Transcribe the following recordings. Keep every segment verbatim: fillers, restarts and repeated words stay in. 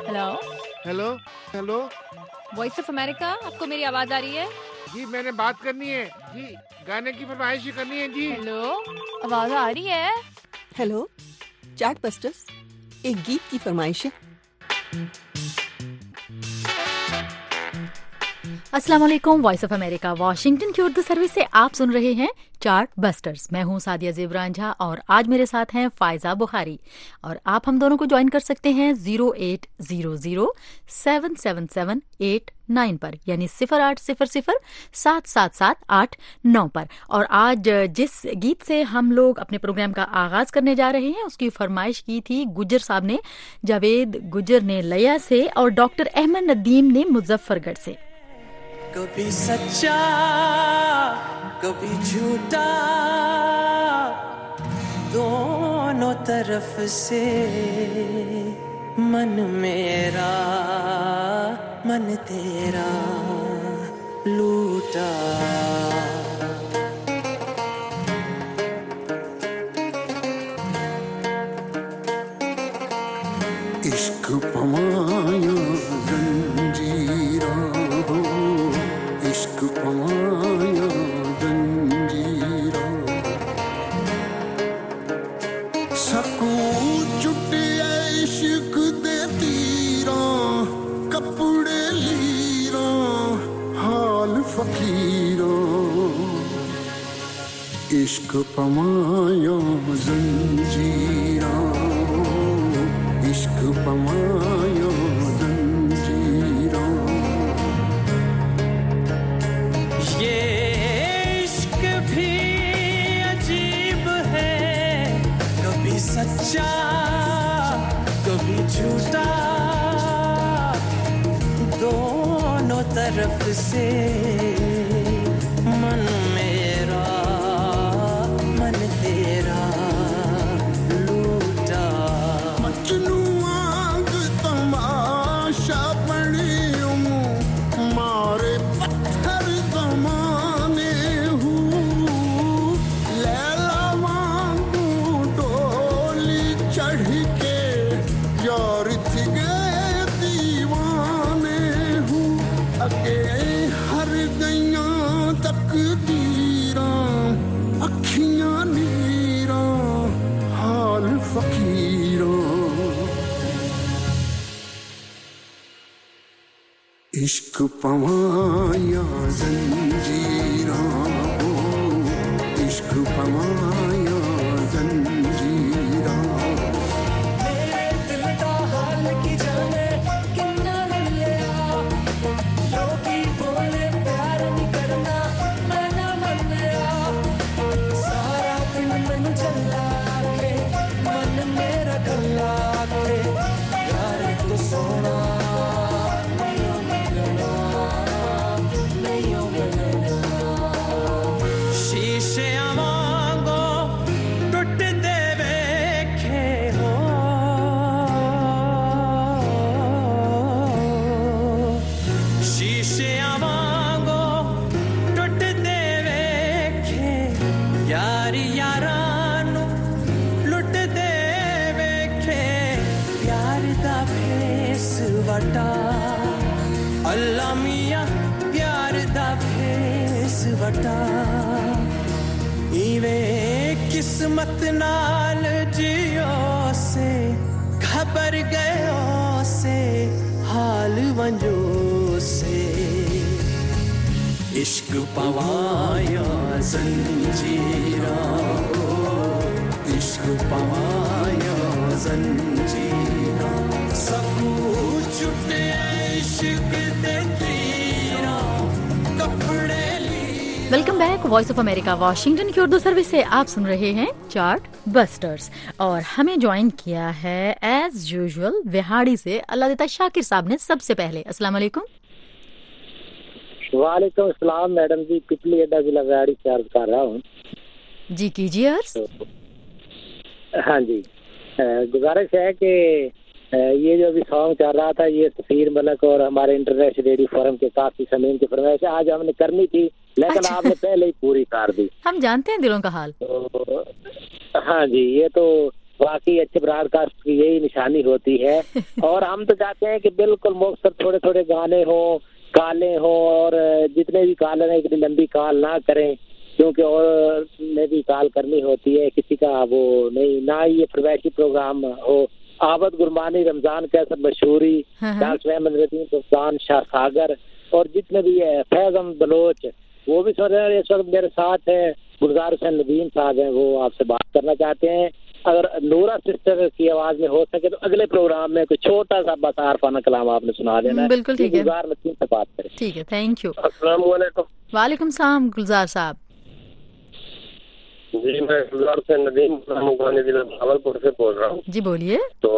Hello hello hello voice of America, आपको मेरी आवाज आ रही है? जी, मैंने बात करनी है जी, गाने की फरमाइश करनी है जी। हेलो, आवाज आ रही है? हेलो चार्ट बस्टर्स, एक गीत की फरमाइश है। अस्सलाम वालेकुम। वॉइस ऑफ अमेरिका वाशिंगटन की उर्दू सर्विस से आप सुन रहे हैं चार्ट बस्टर्स। मैं हूं सादिया ज़ेबरान झा और आज मेरे साथ हैं फायजा बुखारी और आप हम दोनों को ज्वाइन कर सकते हैं zero eight zero zero seven seven seven eight nine पर, यानी सिफर आठ सिफर सिफर सात सात सात आठ नौ पर। और आज जिस गीत से हम लोग अपने प्रोग्राम का आगाज करने जा रहे हैं उसकी फरमाइश की थी गुजर साहब ने, जावेद गुजर ने लया से और डॉक्टर अहमद नदीम ने मुजफ्फरगढ़ से। कभी सच्चा कभी झूठा, दोनों तरफ से मन मेरा मन तेरा लूटा। इश्क पमाया जंजीरा हो, इश्क पमाया जंजीरा, सकू चुटे इश्क दे तीरा, कपड़े लीरा हाल फकीरा। इश्क पमाया जंजीरा, इश्क पमाया जंजीरा। ये इश्क भी अजीब है, कभी सच्चा कभी झूठा, दोनों तरफ से मन मेरा मन तेरा लूटा। मजनू आंग तमाशा बड़ी हूँ, मारे पत्थर जमाने हूँ, लैला मांगू डोली चढ़ के, यार थी गए दीवाने हूँ, अगे हर गईया तकदीरा, अखियां नीरा हाल फकीरा। इश्क पमाया जंजीरा हो, इश्क पमाया जंजीरा। मेरे दिल का हाल की जाने किन्ना रलिया, लोगी बोले प्यार नहीं करना मैं ना मन्निया, सारा दिन मैनू चला के मन मेरा गला के, यार तू सोना नहीं हो मिलना, नहीं हो मिलना। शीशे वांगो टुट दे वेखे हो, शीशे वांगो टुट दे वेखे, यारी यारां नू लुट दे वेखे, प्यार दा भेस वटा अल्लाह मियां, प्यार दा भेस वटा। इवे किस्मत नाल जियो से खबर गयो से हाल वंजो से। इश्क पवाया जंजीरा हो, इश्क पवाया जंजीरा, सकू छुटे इश्क दे तीरा, कपड़े welcome back. Voice of America Washington की उर्दू सर्विस से आप सुन रहे हैं चार्ट बस्टर्स और हमें ज्वाइन किया है एज यूजुअल विहाड़ी से अल्लाह देता शाकिर साहब ने। सबसे पहले अस्सलाम वालेकुम। वालेकुम अस्सलाम मैडम जी, पिपली अड्डा जिला विहाड़ी से अर्ज कर रहा हूँ जी, कीजिए अर्ज। हाँ जी, गुजारिश है कि ये जो अभी सॉन्ग चल रहा था, ये तफसीर मलक और हमारे इंटरनेशनल रेडियो फोरम के काफी समीन की फरमाइश आज हमने करनी थी, लेकिन अच्छा। आपने पहले ही पूरी कर दी। हम जानते हैं दिलों का हाल। तो हाँ जी, ये तो वाकई अच्छे ब्रॉडकास्ट की यही निशानी होती है। और हम तो चाहते हैं कि बिल्कुल मुख्तर थोड़े थोड़े गाने हो, काले हो, और जितने भी कॉलर हैं इतनी लंबी कॉल ना करें, क्योंकि और ने भी कॉल करनी होती है, किसी का वो नहीं, ना ही ये फरवैशी प्रोग्राम हो। आबद गुरबानी, रमजान कैसर मशहूरी, डॉक्टर अहमद रदीन सुल्तान, शाह सागर और जितने भी है, फैज अहमद बलोच वो भी सुन रहे हैं। इस वक्त मेरे साथ है गुलजार हुसैन नदीम साहब हैं, वो आपसे बात करना चाहते हैं। अगर नूरा सिस्टर की आवाज में हो सके तो अगले प्रोग्राम में कोई छोटा सा बस आरफाना कलाम आपने सुना देना है। बिल्कुल ठीक है, गुलजार नदीम से बात करें। ठीक है, थैंक यू। अस्सलाम वालेकुम। वालेकुम सलाम गुलजार साहब। जी मैं गुलजार हुसैन नदीम जिला भावलपुर से बोल रहा हूँ। जी बोलिए। तो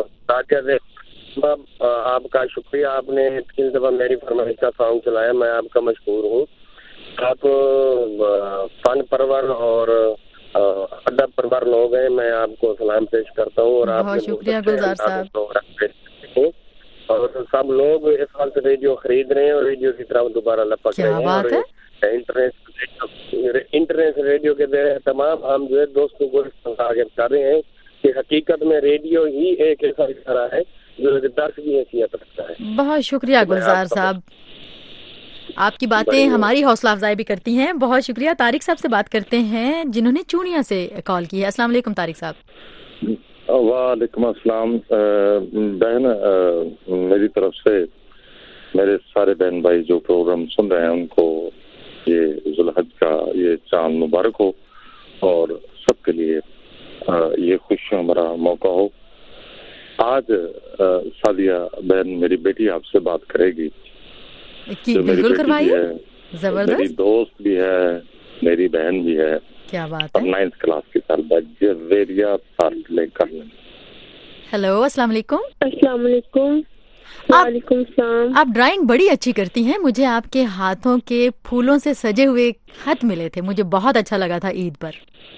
आपका शुक्रिया, आपने तीन दफा मेरी फरमाइश का सॉन्ग चलाया, मैं आपका मशहूर हूँ। आप फन परवर और अदब परवर लोग हैं, मैं आपको सलाम पेश करता हूँ। और बहुत शुक्रिया गुलजार साहब। और सब लोग इस वक्त रेडियो खरीद रहे हैं और रेडियो की तरफ दोबारा लपक रहे हैं। और इंटरनेट इंटरनेट रेडियो के जरिए तमाम हम जो है दोस्तों को आगे कर रहे हैं कि हकीकत में रेडियो ही एक ऐसा इशारा है जो दर्श की हैसियत रखता है। बहुत शुक्रिया गुलजार साहब, आपकी बातें हमारी हौसला अफजाई भी करती हैं। बहुत शुक्रिया। तारिक साहब से बात करते हैं जिन्होंने चूड़िया से कॉल की है। अस्सलाम वालेकुम तारिक साहब। वालेकुम अस्सलाम। बहन, मेरी तरफ से मेरे सारे बहन भाई जो प्रोग्राम सुन रहे हैं उनको ये जुल्हज का ये चांद मुबारक हो और सबके लिए ये खुशियों भरा मौका हो। आज सादिया बहन मेरी बेटी आपसे बात करेगी, जो मेरी बेटी है, मेरी दोस्त भी है, मेरी बहन भी है। क्या बात है। नाइन्थ क्लास की तलबा जवेरिया लेकर। हेलो, अस्सलाम वालेकुम। अस्सलाम वालेकुम। वालेकुम सलाम। आप ड्राइंग बड़ी अच्छी करती हैं। मुझे आपके हाथों के फूलों से सजे हुए खत मिले थे, मुझे बहुत अच्छा लगा था ईद पर।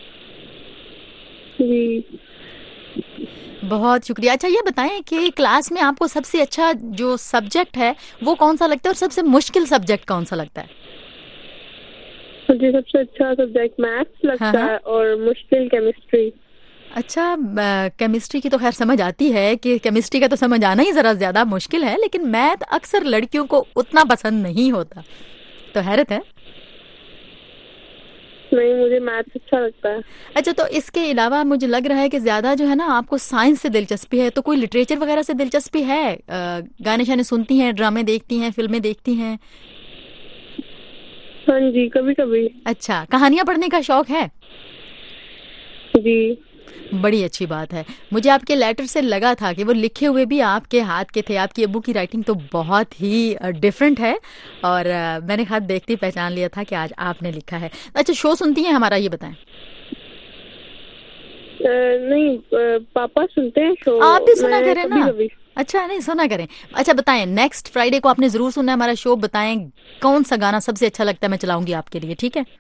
जी बहुत शुक्रिया। अच्छा ये बताएं कि क्लास में आपको सबसे अच्छा जो सब्जेक्ट है वो कौन सा लगता है और सबसे मुश्किल सब्जेक्ट कौन सा लगता है? मुझे सबसे अच्छा सब्जेक्ट मैथ्स लगता हाँ। है और मुश्किल केमिस्ट्री। अच्छा, केमिस्ट्री की तो खैर समझ आती है कि केमिस्ट्री का तो समझ आना ही जरा ज्यादा मुश्किल है, लेकिन मैथ अक्सर लड़कियों को उतना पसंद नहीं होता, तो हैरत है। नहीं, मुझे मैथ्स अच्छा लगता है। अच्छा, तो इसके अलावा मुझे लग रहा है कि ज्यादा जो है ना आपको साइंस से दिलचस्पी है, तो कोई लिटरेचर वगैरह से दिलचस्पी है? गाने शाने सुनती हैं, ड्रामे देखती हैं, फिल्में देखती हैं? हाँ जी, कभी कभी। अच्छा, कहानियां पढ़ने का शौक है? जी, बड़ी अच्छी बात है। मुझे आपके लेटर से लगा था कि वो लिखे हुए भी आपके हाथ के थे। आपकी अब्बू की राइटिंग तो बहुत ही डिफरेंट है और मैंने खत देखते पहचान लिया था कि आज आपने लिखा है। अच्छा, शो सुनती हैं हमारा, ये बताएं। आ, नहीं, पापा सुनते हैं शो। आप भी सुना करें ना। कभी। अच्छा, नहीं सुना करें। अच्छा बताएं, नेक्स्ट फ्राइडे को आपने जरूर सुनना है हमारा शो। बताएं कौन सा गाना सबसे अच्छा लगता है, मैं चलाऊंगी आपके लिए, ठीक है?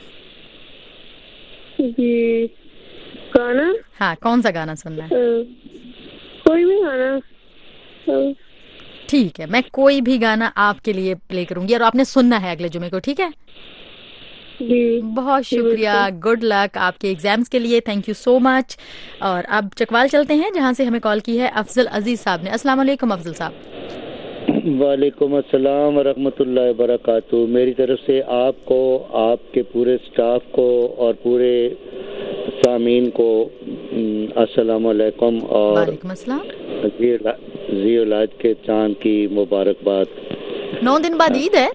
जी, गाना? हाँ, कौन सा गाना सुनना है? कोई भी गाना। ठीक है, मैं कोई भी गाना आपके लिए प्ले करूंगी और आपने सुनना है अगले जुमे को, ठीक है? जी, बहुत शुक्रिया। गुड लक आपके एग्जाम्स के लिए। Thank you so much. और अब चकवाल चलते हैं जहां से हमें कॉल की है अफजल अजीज साहब ने। अस्सलाम वालेकुम अफजल साहब। वालेकुम अस्सलाम व रहमतुल्लाहि व बरकातुहू। मेरी तरफ से आपको, आपके पूरे स्टाफ को और पूरे सामीन को अस्सलाम वालेकुम और वालेकुम अस्सलाम। ज़ी-उल-हज के चांद की मुबारकबाद। नौ दिन बाद ईद है।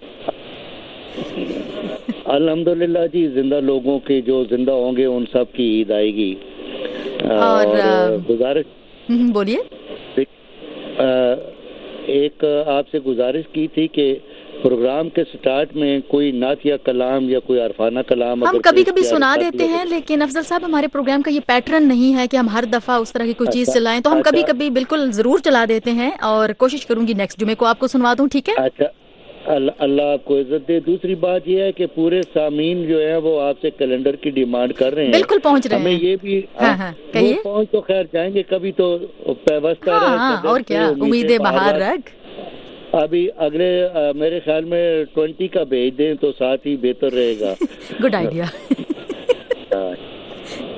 अल्हम्दुलिल्लाह जी, जिंदा लोगों की जो जिंदा होंगे उन सब की ईद आएगी। और, और गुजारिश बोलिए। एक आपसे गुजारिश की थी कि प्रोग्राम के स्टार्ट में कोई नात या कलाम या कोई अरफाना कलाम हम कभी कभी सुना देते हैं, लेकिन अफजल साहब हमारे प्रोग्राम का ये पैटर्न नहीं है कि हम हर दफा उस तरह की कोई चीज चलाएं, तो हम कभी कभी बिल्कुल जरूर चला देते हैं और कोशिश करूंगी नेक्स्ट जुमे को आपको सुनवा दूं, ठीक है? अच्छा, अल्लाह आपको इज्जत दे। दूसरी बात यह है कि पूरे सामीन जो है वो आपसे कैलेंडर की डिमांड कर रहे हैं। बिल्कुल पहुंच रहे हैं। हमें ये भी हाँ, हाँ, कहिए। पहुंच तो खैर जाएंगे, कभी तो व्यवस्था हाँ, हाँ, और क्या, उम्मीदें बाहर रख। अभी अगले आ, मेरे ख्याल में ट्वेंटी का भेज दें तो साथ ही बेहतर रहेगा। Good idea.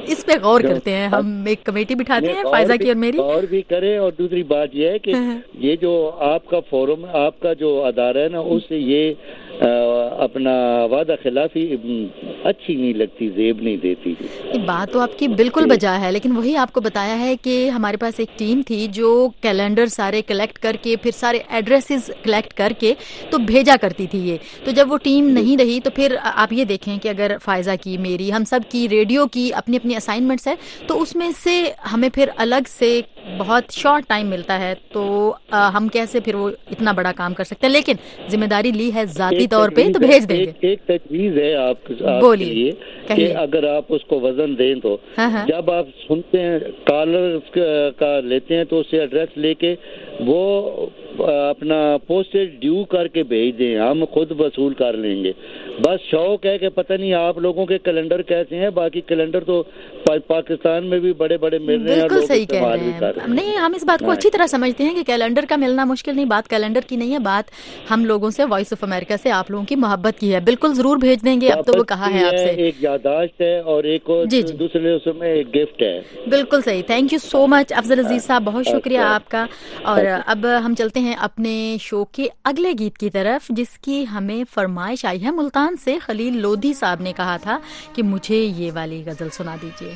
इस पे गौर करते हैं, हम एक कमेटी बिठाते हैं फायजा की और मेरी। और भी करें। और दूसरी बात यह है कि ये जो आपका फोरम, आपका जो अदारा है ना, उससे ये आ, अपना वादा खिलाफी अच्छी नहीं लगती, जेब नहीं देती। बात तो आपकी बिल्कुल बजा है, लेकिन वही आपको बताया है कि हमारे पास एक टीम थी जो कैलेंडर सारे कलेक्ट करके, फिर सारे एड्रेसेस कलेक्ट करके तो भेजा करती थी ये। तो जब वो टीम नहीं रही तो फिर आप ये देखें कि अगर फायजा की, मेरी, हम सब की, रेडियो की अपनी अपनी असाइनमेंट्स है, तो उसमें से हमें फिर अलग से बहुत शॉर्ट टाइम मिलता है, तो आ, हम कैसे फिर वो इतना बड़ा काम कर सकते हैं। लेकिन जिम्मेदारी ली है जाती तौर पे तो भेज देंगे। एक, एक तजवीज है आप, बोलिए कि अगर आप उसको वजन दें तो हाँ हाँ। जब आप सुनते हैं कॉलर का लेते हैं तो उससे एड्रेस लेके वो अपना पोस्टेज ड्यू करके भेज दें, हम खुद वसूल कर लेंगे। बस शौक है कि पता नहीं आप लोगों के कैलेंडर कैसे हैं, बाकी कैलेंडर तो पा, पाकिस्तान में भी बड़े बड़े मिल रहे हैं, बिल्कुल सही कह इस्तेमाल रहे भी कर रहे हैं। नहीं, हम इस बात को अच्छी तरह समझते हैं कि कैलेंडर का मिलना मुश्किल नहीं, बात कैलेंडर की नहीं है, बात हम लोगों से, वॉइस ऑफ अमेरिका से आप लोगों की मोहब्बत की है। बिल्कुल जरूर भेज देंगे, अब तो वो कहा है आपसे। एक यादाश्त है और एक जी जी दूसरे उसमें एक गिफ्ट है। बिल्कुल सही, thank you so much Afzal Aziz sahab, बहुत शुक्रिया आपका। और अब हम चलते हैं अपने शो के अगले गीत की तरफ, जिसकी हमें फरमाइश आई है मुल्तान से। खलील लोधी साहब ने कहा था कि मुझे ये वाली गजल सुना दीजिए।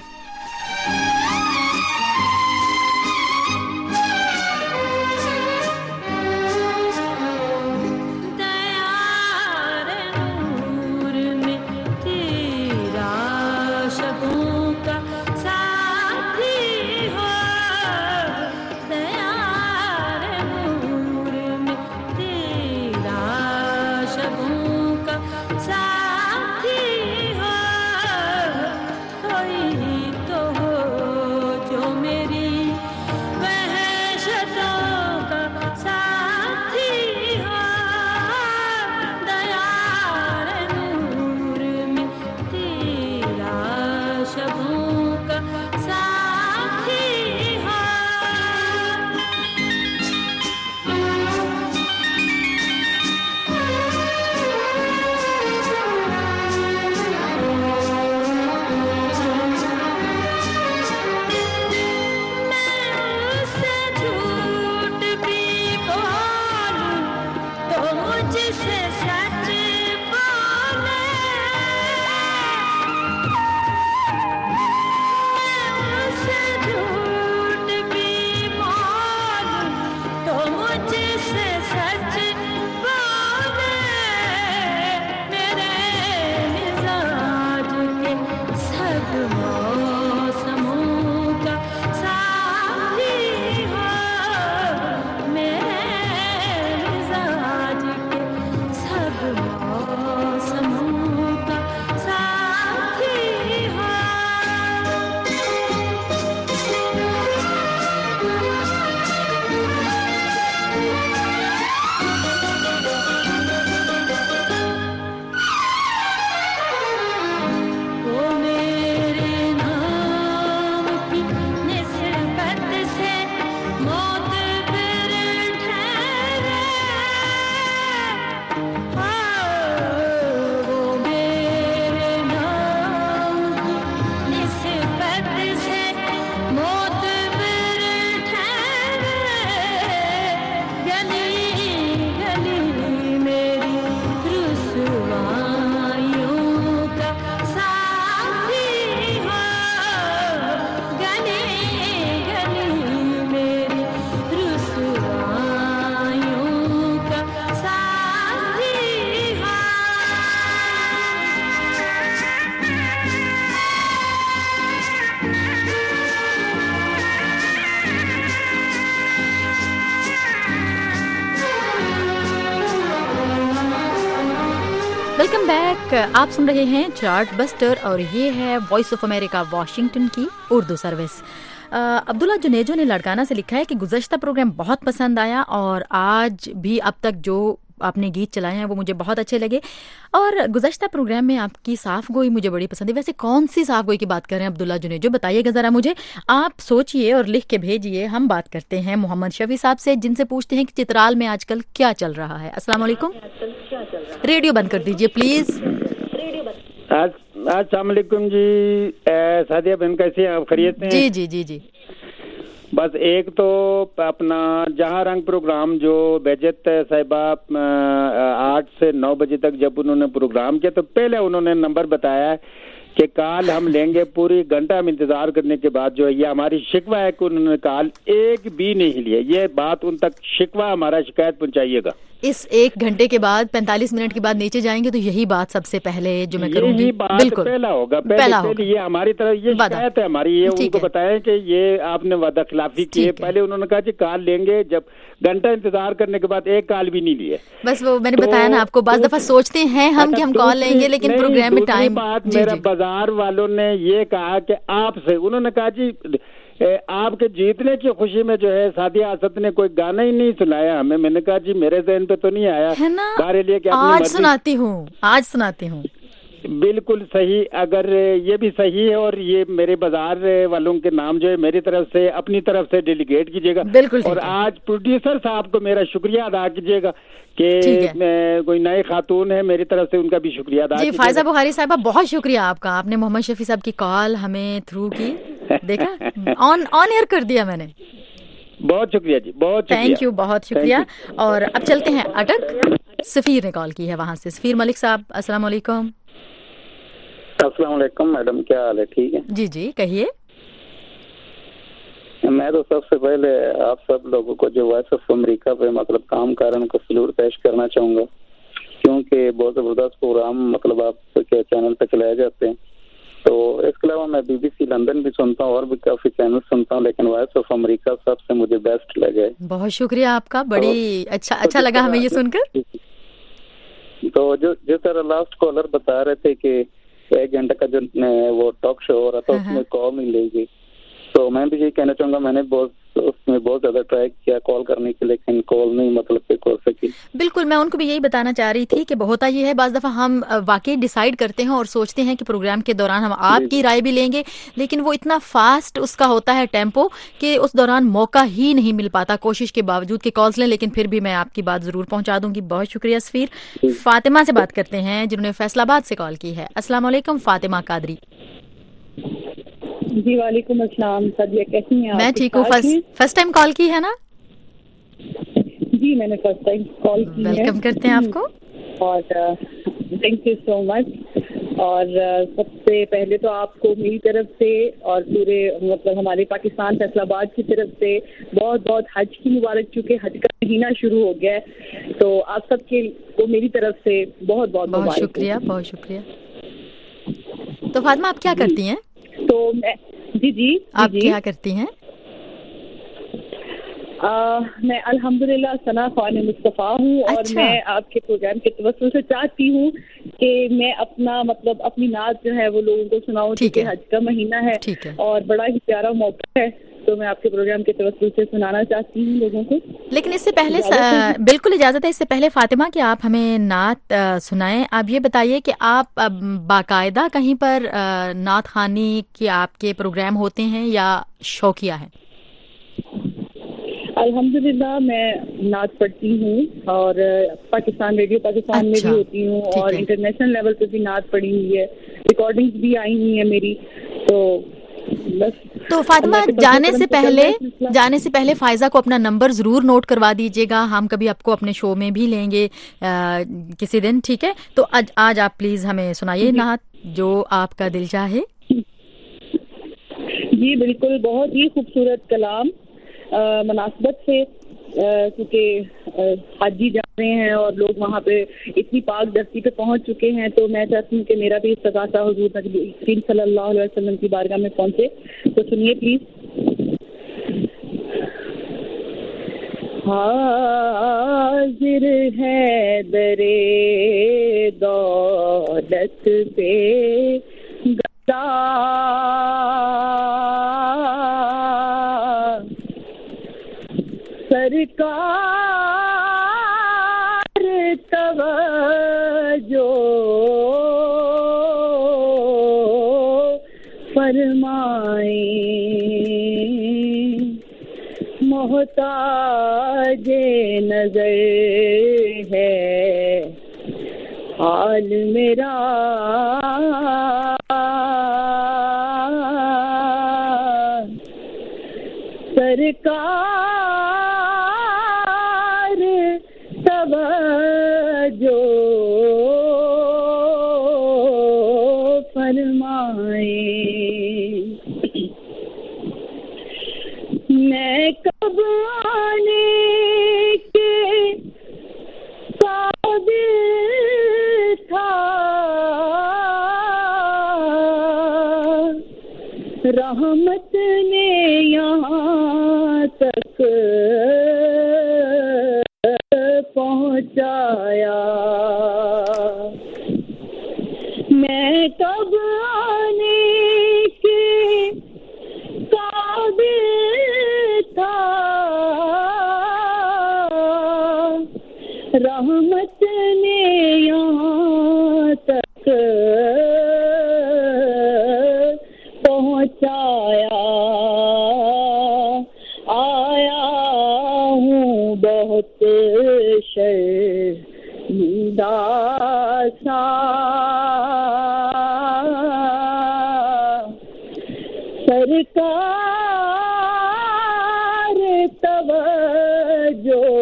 वेलकम बैक, आप सुन रहे हैं चार्ट बस्टर और ये है वॉइस ऑफ अमेरिका वाशिंगटन की उर्दू सर्विस। अब्दुल्ला जुनेजो ने लड़काना से लिखा है कि गुज़श्ता प्रोग्राम बहुत पसंद आया और आज भी अब तक जो आपने गीत चलाए हैं वो मुझे बहुत अच्छे लगे और गुज़श्ता प्रोग्राम में आपकी साफ गोई मुझे बड़ी पसंद है। वैसे कौन सी साफ गोई की बात कर रहे हैं अब्दुल्ला जुनेजो, बताइएगा ज़रा मुझे। आप सोचिए और लिख के भेजिए। हम बात करते हैं मोहम्मद शफी साहब से, जिनसे पूछते हैं कि चित्राल में आजकल क्या चल रहा है। अस्सलाम वालेकुम। रेडियो बंद कर दीजिए प्लीज। आज अस्सलाम वालेकुम जी। ए, सादिया बहन कैसी हैं आप? खैरियत हैं? जी जी जी जी। बस एक तो अपना जहाँ रंग प्रोग्राम जो बेजत साहिबा आठ से नौ बजे तक जब उन्होंने प्रोग्राम किया तो पहले उन्होंने नंबर बताया कि कॉल हम लेंगे, पूरी घंटा हम इंतजार करने के बाद जो है ये हमारी शिकवा है कि उन्होंने कॉल एक भी नहीं लिया। ये बात उन तक शिकवा हमारा शिकायत पहुंचाइएगा। इस एक घंटे के बाद पैंतालीस मिनट के बाद नीचे जाएंगे तो यही बात सबसे पहले जो मैं करूंगी, बिल्कुल पहला होगा। पहले, पहला पहले होगा। ये हमारी तरफ ये शिकायत है हमारी, ये उनको बताया कि ये आपने वादा खिलाफी की है। पहले उन्होंने कहा कि कॉल लेंगे, जब घंटा इंतजार करने के बाद एक कॉल भी नहीं लिए। बस वो मैंने तो, बताया ना आपको, बात दफा सोचते हैं हम कि हम कॉल लेंगे लेकिन प्रोग्राम में टाइम। बात मेरा बाजार वालों ने ये कहा कि आपसे उन्होंने कहा जी आपके जीतने की खुशी में जो है सादिया असद ने कोई गाना ही नहीं सुनाया हमें। मैंने कहा जी मेरे ज़हन पे तो नहीं आया है ना, लिए कि आज सुनाती हूँ आज सुनाती हूँ बिल्कुल सही। अगर ये भी सही है और ये मेरे बाजार वालों के नाम जो है मेरी तरफ से अपनी तरफ से डेलीगेट कीजिएगा। बिल्कुल। और आज प्रोड्यूसर साहब को मेरा शुक्रिया अदा कीजिएगा कि कोई नए खातून है, मेरी तरफ से उनका भी शुक्रिया अदा जी। फायजा बुखारी साहब बहुत शुक्रिया आपका, आपने मोहम्मद शफी साहब की कॉल हमें थ्रू की, देखा ऑन ऑन एयर कर दिया मैंने। बहुत शुक्रिया जी, बहुत थैंक यू, बहुत शुक्रिया। और अब चलते हैं अटक। सफीर ने कॉल की है वहाँ से। सफीर मलिक साहब अस्सलाम वालेकुम। अस्सलाम वालेकुम मैडम, क्या हाल है? ठीक है जी जी कहिए। मैं तो सबसे पहले आप सब लोगों को जो वॉइस ऑफ अमेरिका पे मतलब काम कर रहे हैं उनको सैल्यूट पेश करना चाहूंगा, क्योंकि बहुत जबरदस्त प्रोग्राम मतलब आपके चैनल पे चलाए जाते हैं। तो इसके अलावा मैं बीबीसी लंदन भी सुनता हूँ और भी काफी चैनल सुनता हूँ, लेकिन वॉइस ऑफ अमेरिका सबसे मुझे बेस्ट लगे। बहुत शुक्रिया आपका, बड़ी अच्छा अच्छा लगा हमें ये सुनकर। तो जो जिस तरह लास्ट कॉलर बता रहे थे कि एक घंटे का जो वो टॉक शो हो रहा था उसमें कॉल नहीं लेगी, तो मैं भी यही कहना चाहूंगा, मैंने बहुत उसमें बहुत ज्यादा ट्राई किया कॉल करने के, लेकिन कॉल नहीं मतलब पिक हो सकी। बिल्कुल, मैं उनको भी यही बताना चाह रही थी कि होता ये है, बाज दफा हम वाकई डिसाइड करते हैं और सोचते हैं कि प्रोग्राम के दौरान हम आपकी राय भी लेंगे, लेकिन वो इतना फास्ट उसका होता है टेम्पो कि उस दौरान मौका ही नहीं मिल पाता, कोशिश के बावजूद कि कॉल्स लें। लेकिन फिर भी मैं आपकी बात जरूर पहुंचा दूंगी। बहुत शुक्रिया सफीर। फातिमा से बात करते हैं जिन्होंने फैसलाबाद से कॉल की है। अस्सलाम वालेकुम फातिमा कादरी। जी वालेकुम अस्सलाम। सदिया कैसी हैं आप? मैं ठीक हूँ। फर्स्ट फर्स्ट टाइम कॉल की है ना? जी मैंने फर्स्ट टाइम कॉल की है। वेलकम करते हैं आपको और थैंक यू सो मच। और uh, सबसे पहले तो आपको मेरी तरफ से और पूरे मतलब हमारे पाकिस्तान फैसलाबाद की तरफ से बहुत बहुत हज की मुबारक, चूँकि हज का महीना शुरू हो गया है, तो आप सबके को मेरी तरफ से बहुत बहुत बहुत शुक्रिया। बहुत शुक्रिया। तो फातिमा आप क्या करती हैं? तो मैं जी जी आप जी, क्या करती हैं? आ, मैं अल्हम्दुलिल्लाह सना खान मुस्तफ़ा हूँ। और अच्छा। मैं आपके प्रोग्राम के तवज्जुह से चाहती हूँ कि मैं अपना मतलब अपनी नात जो है वो लोगों को सुनाऊँ, क्योंकि हज का महीना है और बड़ा ही प्यारा मौका है, तो मैं आपके प्रोग्राम के तवज्जुह से सुनाना चाहती हूँ लोगों को। लेकिन इससे पहले स... बिल्कुल इजाजत है। इससे पहले फातिमा कि आप हमें नात सुनाएं, आप ये बताइए कि आप बाकायदा कहीं पर नात खानी के आपके प्रोग्राम होते हैं या शौकिया है? अल्हम्दुलिल्लाह मैं नात पढ़ती हूँ और पाकिस्तान रेडियो पाकिस्तान अच्छा, में भी होती हूँ और इंटरनेशनल लेवल पे भी नात पढ़ी हुई है, रिकॉर्डिंग्स भी आई हुई है मेरी। तो बस तो फातिमा जाने से पहले जाने से पहले फायजा को अपना नंबर जरूर नोट करवा दीजिएगा, हम कभी आपको अपने शो में भी लेंगे आ, किसी दिन, ठीक है? तो आज आज आप प्लीज हमें सुनाइए नात जो आपका दिल चाहे। जी बिल्कुल, बहुत ही खूबसूरत कलाम मुनासबत से, क्योंकि हाजी जा रहे हैं और लोग वहाँ पे इतनी पाक धरती पे पहुँच चुके हैं, तो मैं चाहती हूँ कि मेरा भी इस्तग़ासा हुज़ूर नबी करीम सल्लल्लाहु अलैहि वसल्लम की बारगाह में पहुँचे। तो सुनिए प्लीज। हाजिर है दरे दौलत पे गदा, सरकार तवज्जो फरमाए, मोहताज नजर है हाल मेरा पहुंचाया। मैं कब आने के काबिल था, रहमत ने यहाँ तक पहुंचाया। आया हूँ बहुत शर्मिंदा सा, सरकार तवज्जो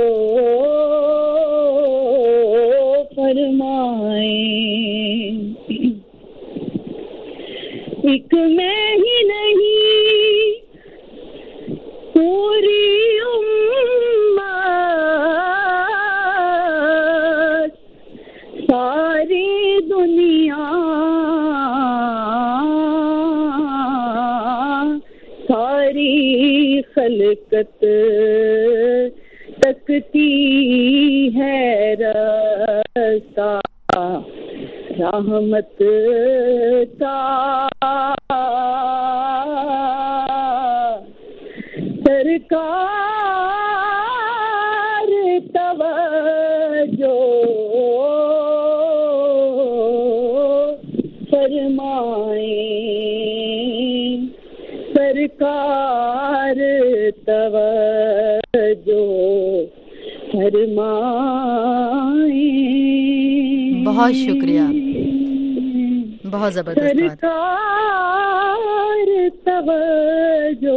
फरमाए। एक मैं ही नहीं पूरी उम्मत, सारी दुनिया सारी खलकत तकती है रास्ता रहमत का। सरकार तवज्जो फरमाए, सरकार तवज्जो फरमाए। बहुत शुक्रिया, बहुत जबरदस्त। सरकार तवज्जो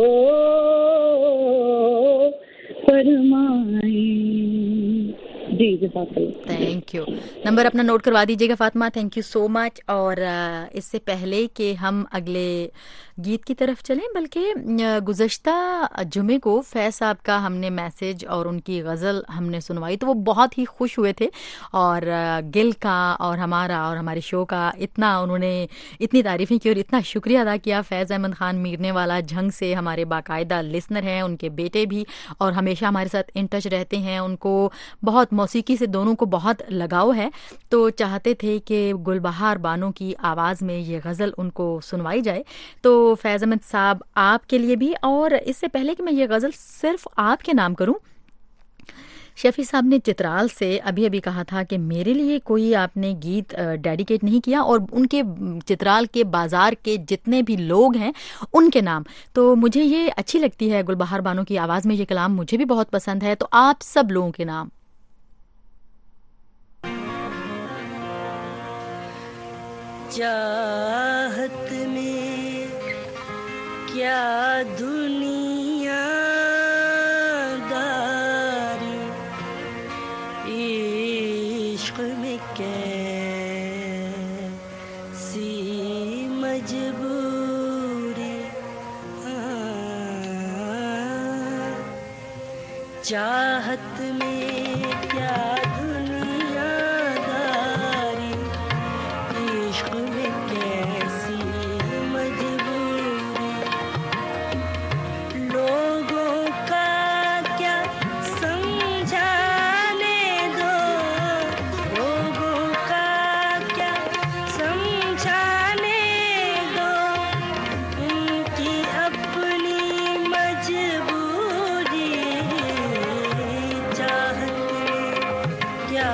फरमाए। जी थैंक यू। नंबर अपना नोट करवा दीजिएगा Fatima. Thank you so much. और इससे पहले कि हम अगले गीत की तरफ चलें, बल्कि गुज़श्ता जुमे को फैज़ साहब का हमने मैसेज और उनकी गज़ल हमने सुनवाई तो वो बहुत ही खुश हुए थे, और गिल का और हमारा और हमारे शो का इतना उन्होंने इतनी तारीफ़ें की और इतना शुक्रिया अदा किया। फैज़ अहमद ख़ान मीरने वाला झंग से हमारे बाकायदा लिसनर हैं, उनके बेटे भी, और हमेशा हमारे साथ इन टच रहते हैं। उनको बहुत मौसीकी से दोनों को बहुत लगाव है, तो चाहते थे कि गुलबहार बानो की आवाज़ में ये गज़ल उनको सुनवाई जाए। तो फैज़ अहमद साहब आपके लिए भी, और इससे पहले कि मैं ये गज़ल सिर्फ आपके नाम करूं, शफी साहब ने चित्राल से अभी अभी कहा था कि मेरे लिए कोई आपने गीत डेडिकेट नहीं किया, और उनके चित्राल के बाज़ार के जितने भी लोग हैं उनके नाम। तो मुझे ये अच्छी लगती है गुलबहार बानो की आवाज़ में ये कलाम, मुझे भी बहुत पसंद है, तो आप सब लोगों के नाम। चाहत में क्या दुनिया दारी, इश्क में कैसी मजबूरी, चाहत में क्या दुनिया दारी, इश्क में कैसी मजबूरी, लोगों का क्या समझाने दो, लोगों का क्या समझाने दो, उनकी अपनी मजबूरी, चाहत में क्या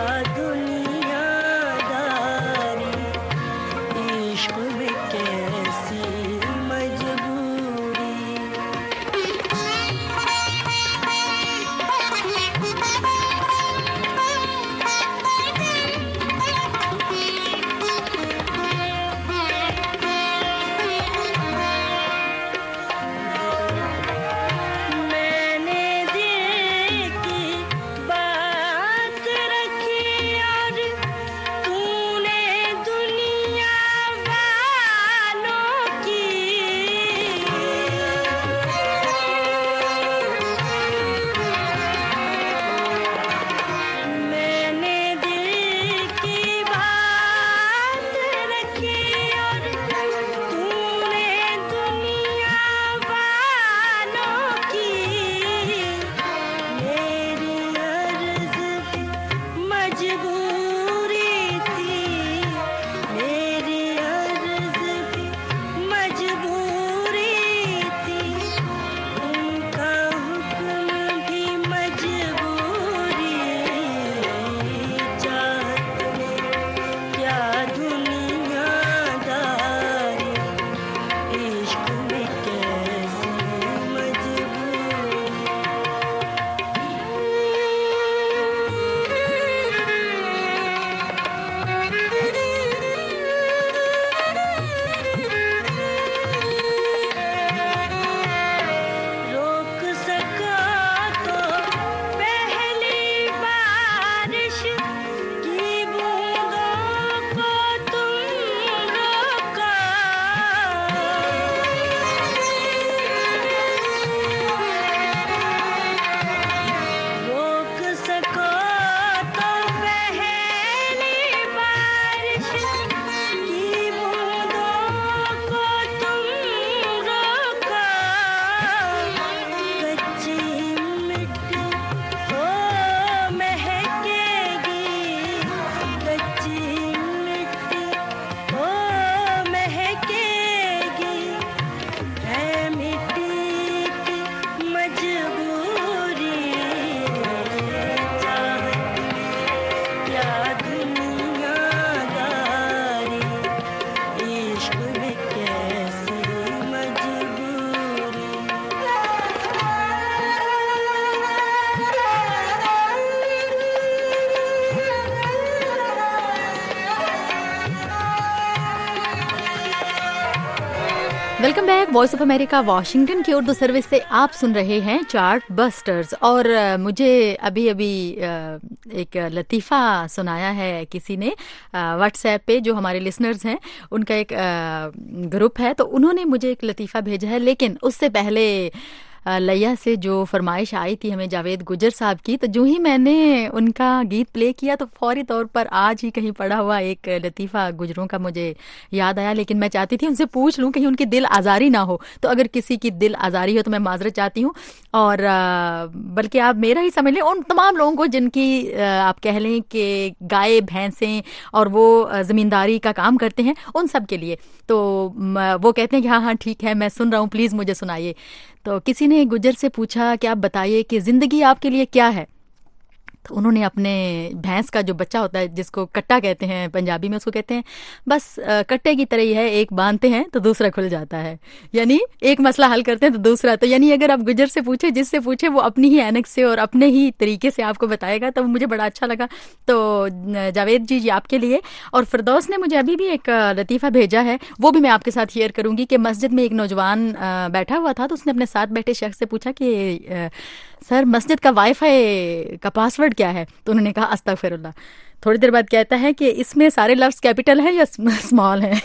welcome back. Voice of America Washington की उर्दू सर्विस से आप सुन रहे हैं चार्ट बस्टर्स। और uh, मुझे अभी अभी uh, एक लतीफ़ा सुनाया है किसी ने व्हाट्सएप uh, पे, जो हमारे लिसनर्स हैं उनका एक uh, ग्रुप है, तो उन्होंने मुझे एक लतीफ़ा भेजा है। लेकिन उससे पहले लैया से जो फरमाइश आई थी हमें जावेद गुजर साहब की, तो जो ही मैंने उनका गीत प्ले किया तो फौरी तौर पर आज ही कहीं पढ़ा हुआ एक लतीफ़ा गुजरों का मुझे याद आया। लेकिन मैं चाहती थी उनसे पूछ लूं कहीं उनकी दिल आज़ारी ना हो, तो अगर किसी की दिल आज़ारी हो तो मैं माजरत चाहती हूँ। और बल्कि आप मेरा ही समझ लें, उन तमाम लोगों को जिनकी आप कह लें कि गाय भैंसें और वो ज़मींदारी का काम करते हैं, उन सब के लिए। तो वो कहते हैं कि हाँ हाँ ठीक है, मैं सुन रहा हूँ, प्लीज़ मुझे सुनाइए। तो किसी ने गुजर से पूछा कि आप बताइए कि ज़िंदगी आपके लिए क्या है। तो उन्होंने अपने भैंस का जो बच्चा होता है, जिसको कट्टा कहते हैं पंजाबी में, उसको कहते हैं बस कट्टे की तरह ही है, एक बांधते हैं तो दूसरा खुल जाता है, यानी एक मसला हल करते हैं तो दूसरा। तो यानी अगर आप गुजर से पूछे, जिससे पूछे, वो अपनी ही एनक से और अपने ही तरीके से आपको बताएगा, तो मुझे बड़ा अच्छा लगा। तो जावेद जी जी आपके लिए। और फिरदौस ने मुझे अभी भी एक लतीफ़ा भेजा है, वो भी मैं आपके साथ शेयर करूंगी कि मस्जिद में एक नौजवान बैठा हुआ था, तो उसने अपने साथ बैठे शख्स से पूछा कि सर मस्जिद का वाईफाई का पासवर्ड क्या है? तो उन्होंने कहा अस्तगफिरुल्लाह। थोड़ी देर बाद कहता है कि इसमें सारे लफ्ज़ कैपिटल है या स्मॉल है?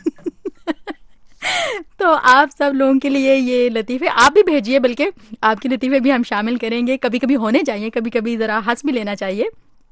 तो आप सब लोगों के लिए ये लतीफ़े आप भी भेजिए, बल्कि आपके लतीफ़े भी हम शामिल करेंगे। कभी कभी होने चाहिए, कभी कभी ज़रा हंस भी लेना चाहिए।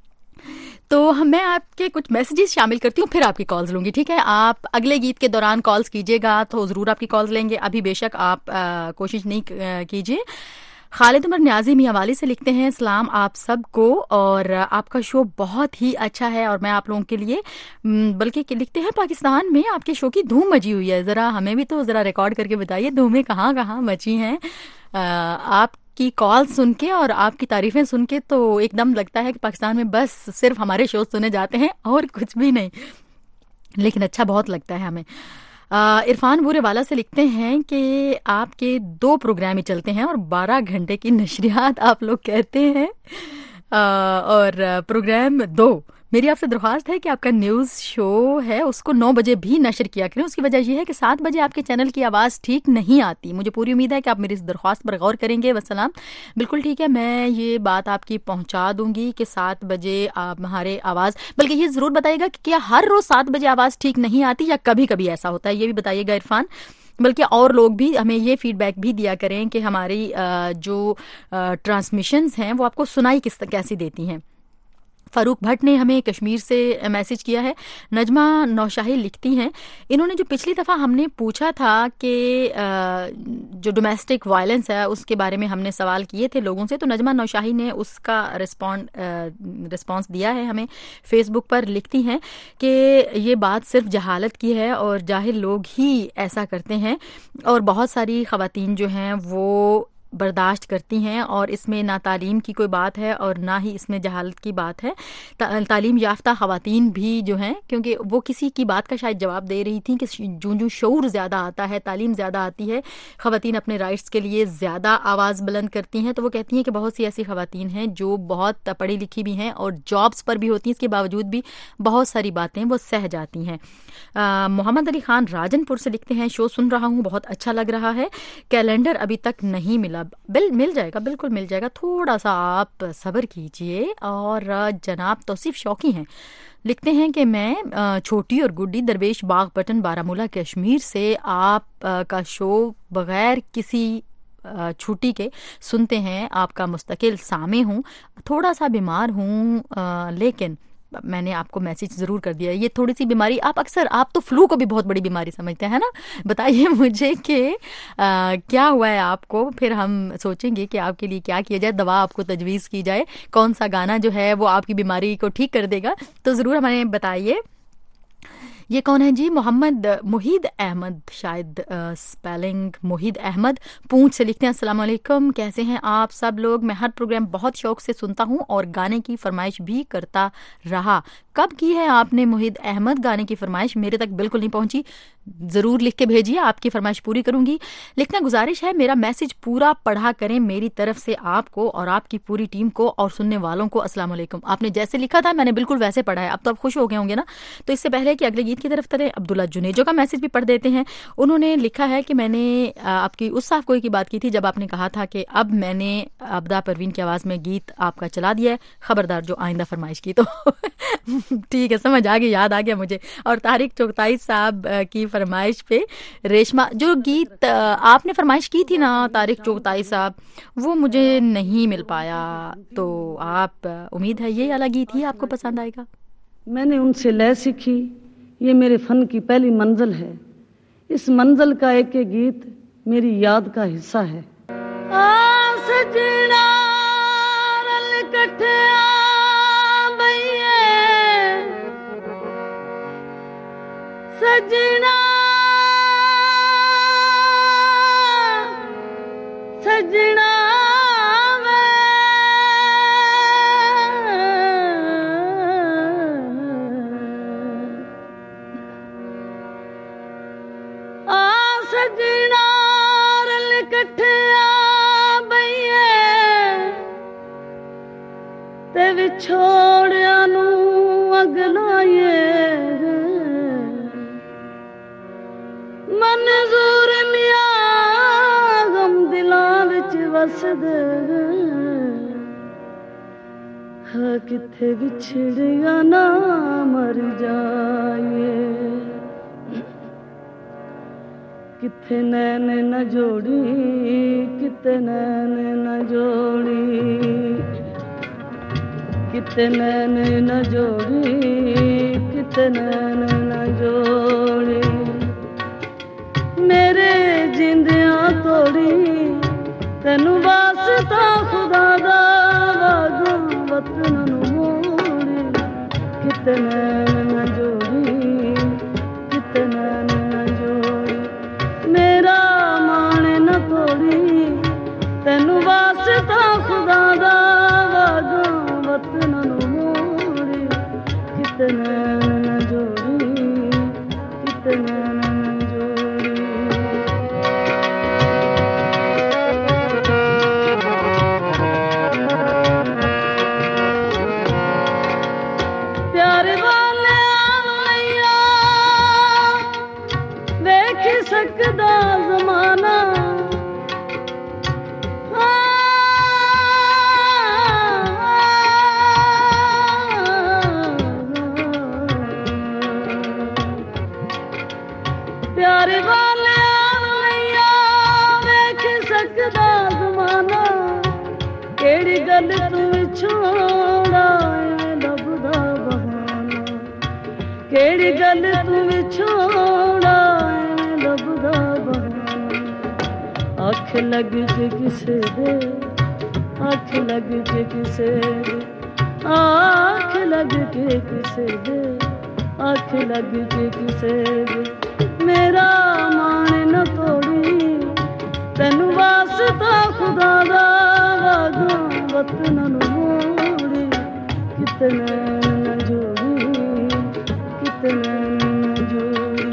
तो हम मैं आपके कुछ मैसेजेस शामिल करती हूँ, फिर आपकी कॉल्स लूँगी, ठीक है? आप अगले गीत के दौरान कॉल्स कीजिएगा तो ज़रूर आपकी कॉल्स लेंगे। अभी बेशक आप आ, कोशिश नहीं कीजिए। खालिद उमर न्याजी मियाँवाली से लिखते हैं, सलाम आप सबको, और आपका शो बहुत ही अच्छा है और मैं आप लोगों के लिए, बल्कि लिखते हैं पाकिस्तान में आपके शो की धूम मची हुई है, ज़रा हमें भी तो ज़रा रिकॉर्ड करके बताइए धूमें कहाँ कहाँ मची हैं। आप की कॉल सुन के और आपकी तारीफ़ें सुन के तो एकदम लगता है कि पाकिस्तान में बस सिर्फ हमारे शो सुने जाते हैं और कुछ भी नहीं, लेकिन अच्छा बहुत लगता है हमें। इरफान बुरेवाला से लिखते हैं कि आपके दो प्रोग्राम ही चलते हैं और बारह घंटे की नशरियात आप लोग कहते हैं, आ, और प्रोग्राम दो। मेरी आपसे दरख्वास्त है कि आपका न्यूज़ शो है उसको नौ बजे भी नशर किया करें। उसकी वजह यह है कि सात बजे आपके चैनल की आवाज़ ठीक नहीं आती। मुझे पूरी उम्मीद है कि आप मेरी इस दरख्वास्त पर गौर करेंगे। वसलाम। बिल्कुल ठीक है, मैं ये बात आपकी पहुंचा दूंगी कि सात बजे आप हमारे आवाज़, बल्कि ये ज़रूर बताइएगा कि क्या हर रोज़ सात बजे आवाज़ ठीक नहीं आती या कभी कभी ऐसा होता है, ये भी बताइएगा इरफान। बल्कि और लोग भी हमें ये फीडबैक भी दिया करें कि हमारी जो ट्रांसमिशंस हैं वो आपको सुनाई किस कैसी देती हैं। फ़ारूक भट्ट ने हमें कश्मीर से मैसेज किया है। नजमा नौशाही लिखती हैं, इन्होंने जो पिछली दफ़ा हमने पूछा था कि जो डोमेस्टिक वायलेंस है उसके बारे में हमने सवाल किए थे लोगों से, तो नजमा नौशाही ने उसका रिस्पॉन्ड रिस्पॉन्स दिया है हमें फेसबुक पर। लिखती हैं कि ये बात सिर्फ जहालत की है और जाहिल लोग ही ऐसा करते हैं और बहुत सारी ख़वातीन जो हैं वो बर्दाश्त करती हैं और इसमें ना तालीम की कोई बात है और ना ही इसमें जहालत की बात है। ता, तालीम याफ्ता ख़वातीन भी जो हैं, क्योंकि वो किसी की बात का शायद जवाब दे रही थी कि जूं जूं शऊर ज़्यादा आता है, तालीम ज़्यादा आती है, ख़वातीन अपने राइट्स के लिए ज़्यादा आवाज़ बुलंद करती हैं। तो वो कहती हैं कि बहुत सी ऐसी ख़वातीन हैं जो बहुत पढ़ी लिखी भी हैं और जॉब्स पर भी होती हैं, इसके बावजूद भी बहुत सारी बातें वो सह जाती हैं। मोहम्मद अली ख़ान राजनपुर से लिखते हैं, शो सुन रहा हूँ, बहुत अच्छा लग रहा है, कैलेंडर अभी तक नहीं मिला, बिल मिल जाएगा, बिल्कुल मिल जाएगा, थोड़ा सा आप सब्र कीजिए। और जनाब तौसीफ शौकी हैं, लिखते हैं कि मैं छोटी और गुड्डी दरवेश बाग पटन बारामूला कश्मीर से आप का शो बगैर किसी छुट्टी के सुनते हैं, आपका मुस्तकिल सामे हूँ, थोड़ा सा बीमार हूँ लेकिन मैंने आपको मैसेज ज़रूर कर दिया। ये थोड़ी सी बीमारी, आप अक्सर आप तो फ्लू को भी बहुत बड़ी बीमारी समझते हैं ना। बताइए मुझे कि क्या हुआ है आपको, फिर हम सोचेंगे कि आपके लिए क्या किया जाए, दवा आपको तजवीज़ की जाए, कौन सा गाना जो है वो आपकी बीमारी को ठीक कर देगा, तो ज़रूर हमें बताइए। ये कौन है जी? मोहम्मद मुहीद अहमद, शायद स्पेलिंग मुहीद अहमद, पूंछ से लिखते हैं, अस्सलाम वालेकुम, कैसे हैं आप सब लोग? मैं हर प्रोग्राम बहुत शौक से सुनता हूं और गाने की फरमाइश भी करता रहा। कब की है आपने मुहीद अहमद गाने की फरमाइश? मेरे तक बिल्कुल नहीं पहुंची। ज़रूर लिख के भेजिए, आपकी फरमाइश पूरी करूंगी। लिखना गुजारिश है, मेरा मैसेज पूरा पढ़ा करें मेरी तरफ से आपको और आपकी पूरी टीम को और सुनने वालों को अस्सलाम वालेकुम। आपने जैसे लिखा था मैंने बिल्कुल वैसे पढ़ा है। अब तो आप खुश हो गए होंगे ना। तो इससे पहले कि अगले गीत की तरफ चलें, अब्दुल्ला जुनेजो का मैसेज भी पढ़ देते हैं। उन्होंने लिखा है कि मैंने आपकी उस साफ कोई की बात की थी जब आपने कहा था कि अब मैंने अब्दा परवीन की आवाज़ में गीत आपका चला दिया है, खबरदार जो आइंदा फरमाइश की। तो ठीक है, समझ आ गई, याद आ गया मुझे। और तारिक चोगताई साहब की फरमाइश पे रेशमा, जो गीत आपने फरमाइश की थी ना तारिक चोगताई साहब, वो मुझे नहीं मिल पाया। तो आप, उम्मीद है ये वाला गीत ही आपको पसंद आएगा। मैंने उनसे लय सीखी, ये मेरे फन की पहली मंजिल है। इस मंजिल का एक एक गीत मेरी याद का हिस्सा है। आ सजना रल कठिया सजना सजना आ सजना रल कठिया बईए ते विछोड़िया नू अगलाए मंजूर मिया गम दिलां विच वसदे हा किथे विछड़िया ना मर जाए, किथे नैन न जोड़ी किते नैन न जोड़ी, किते नैन न जोड़ी किते नैन न जोड़ी, मेरे जिंदियां तोड़ी तेनू वास्ता खुदा दा वादा वतन नू मोड़ी, किते नैन न जोड़ी किते नैन न जोड़ी, मेरा मान न तोड़ी तेनू वास्ता खुदा दा वादा वतन नू मोड़ी, किते नैन न जोड़ी किते नैन सकदा ज़माना प्यारे वाले आलैया वेख सकदा ज़माना, केड़ी गल तू छोड़ा लभदा बहाना, केड़ी गल तू छोड़ा आँख लग जे किसे दे, आँख लग जे किसे दे, आँख लग के किसे दे, आँख लग जे किसे दे, मेरा मान न तोड़ी तेनू वास्ता खुदा दा वादा वतन नू मोड़ी, किते नैन न जोड़ी किते नैन न जोड़ी।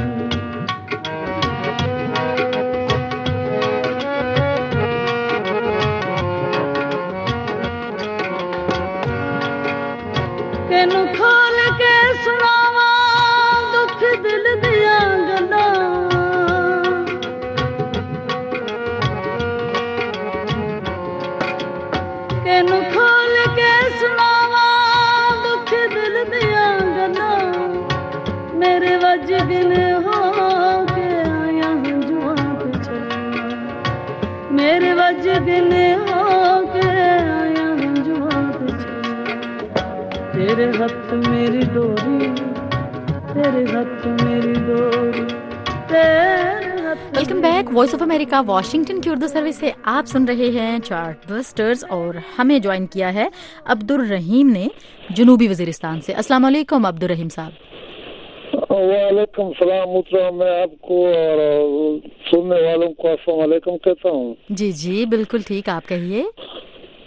केनू खोल के सुनावा दुख दिल दिया गल्ला, केनू खोल के सुनावा दुख दिल दिया गल्ला, मेरे वज बिन हो के आया जुआं पे चलना, मेरे वज बिन हो के आया जुआं पे चलना, तेरे हाथ मेरी डोरी तेरे हाथ मेरी डोरी तेरे हाथ। Welcome back, voice of America Washington की उर्दू सर्विस से आप सुन रहे हैं चार्ट बस्टर्स और हमें ज्वाइन किया है अब्दुल रहीम ने जनूबी वजीरिस्तान से। अस्सलाम वालेकुम अब्दुल रहीम साहब। वालेकुम सलाम मुतरा, मैं आपको और सुनने वालों को अस्सलाम वालेकुम कहता हूँ। जी जी बिल्कुल ठीक, आप कहिए।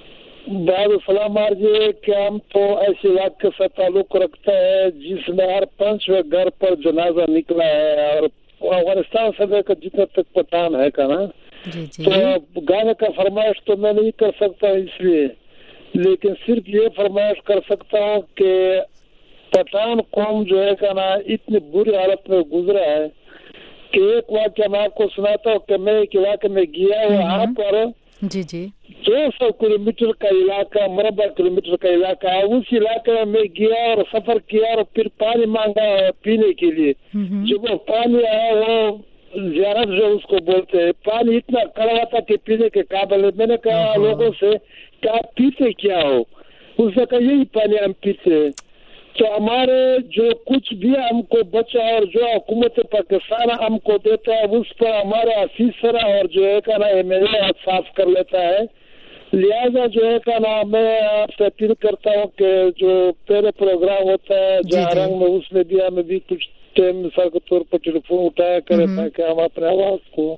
बाद सलाम अर्ज कि हम तो ऐसे इलाके से ताल्लुक रखते हैं जिसमें हर पांचवें घर पर जनाजा निकला है, और अफगानिस्तान से का जितना तक पठान है का ना, तो गाने का फरमाइश तो मैं नहीं कर सकता इसलिए, लेकिन सिर्फ ये फरमाइश कर सकता हूँ कि पठान कौम जो है का ना इतनी बुरी हालत में गुजरा है कि एक वाक्य मैं आपको सुनाता हूँ कि मैं एक इलाके में गया, वहाँ पर जी जी दो सौ किलोमीटर का इलाका, मरबा किलोमीटर का इलाका है, उस इलाके में मैं गया और सफर किया और फिर पानी मांगा पीने के लिए। जब वो पानी आया वो ज़ियारत जो उसको बोलते हैं, पानी इतना कड़वा था कि पीने के काबिल है। मैंने कहा लोगों से कि आप पीते क्या हो, उसने कहा यही पानी हम पीते हैं। तो हमारे जो कुछ भी हमको बचा और जो हुकूमत पाकिस्तान हमको देता है उस पर हमारा अफीसर और जो है का ना एम एल ए साफ कर लेता है। लिहाजा जो है का ना मैं आपसे अपील करता हूँ कि जो पहले प्रोग्राम होता है जहाँ रंग में, उसमें भी हमें भी कुछ टाइम मिसाल के तौर पर टेलीफोन उठाया करें ताकि हम अपने आवाज को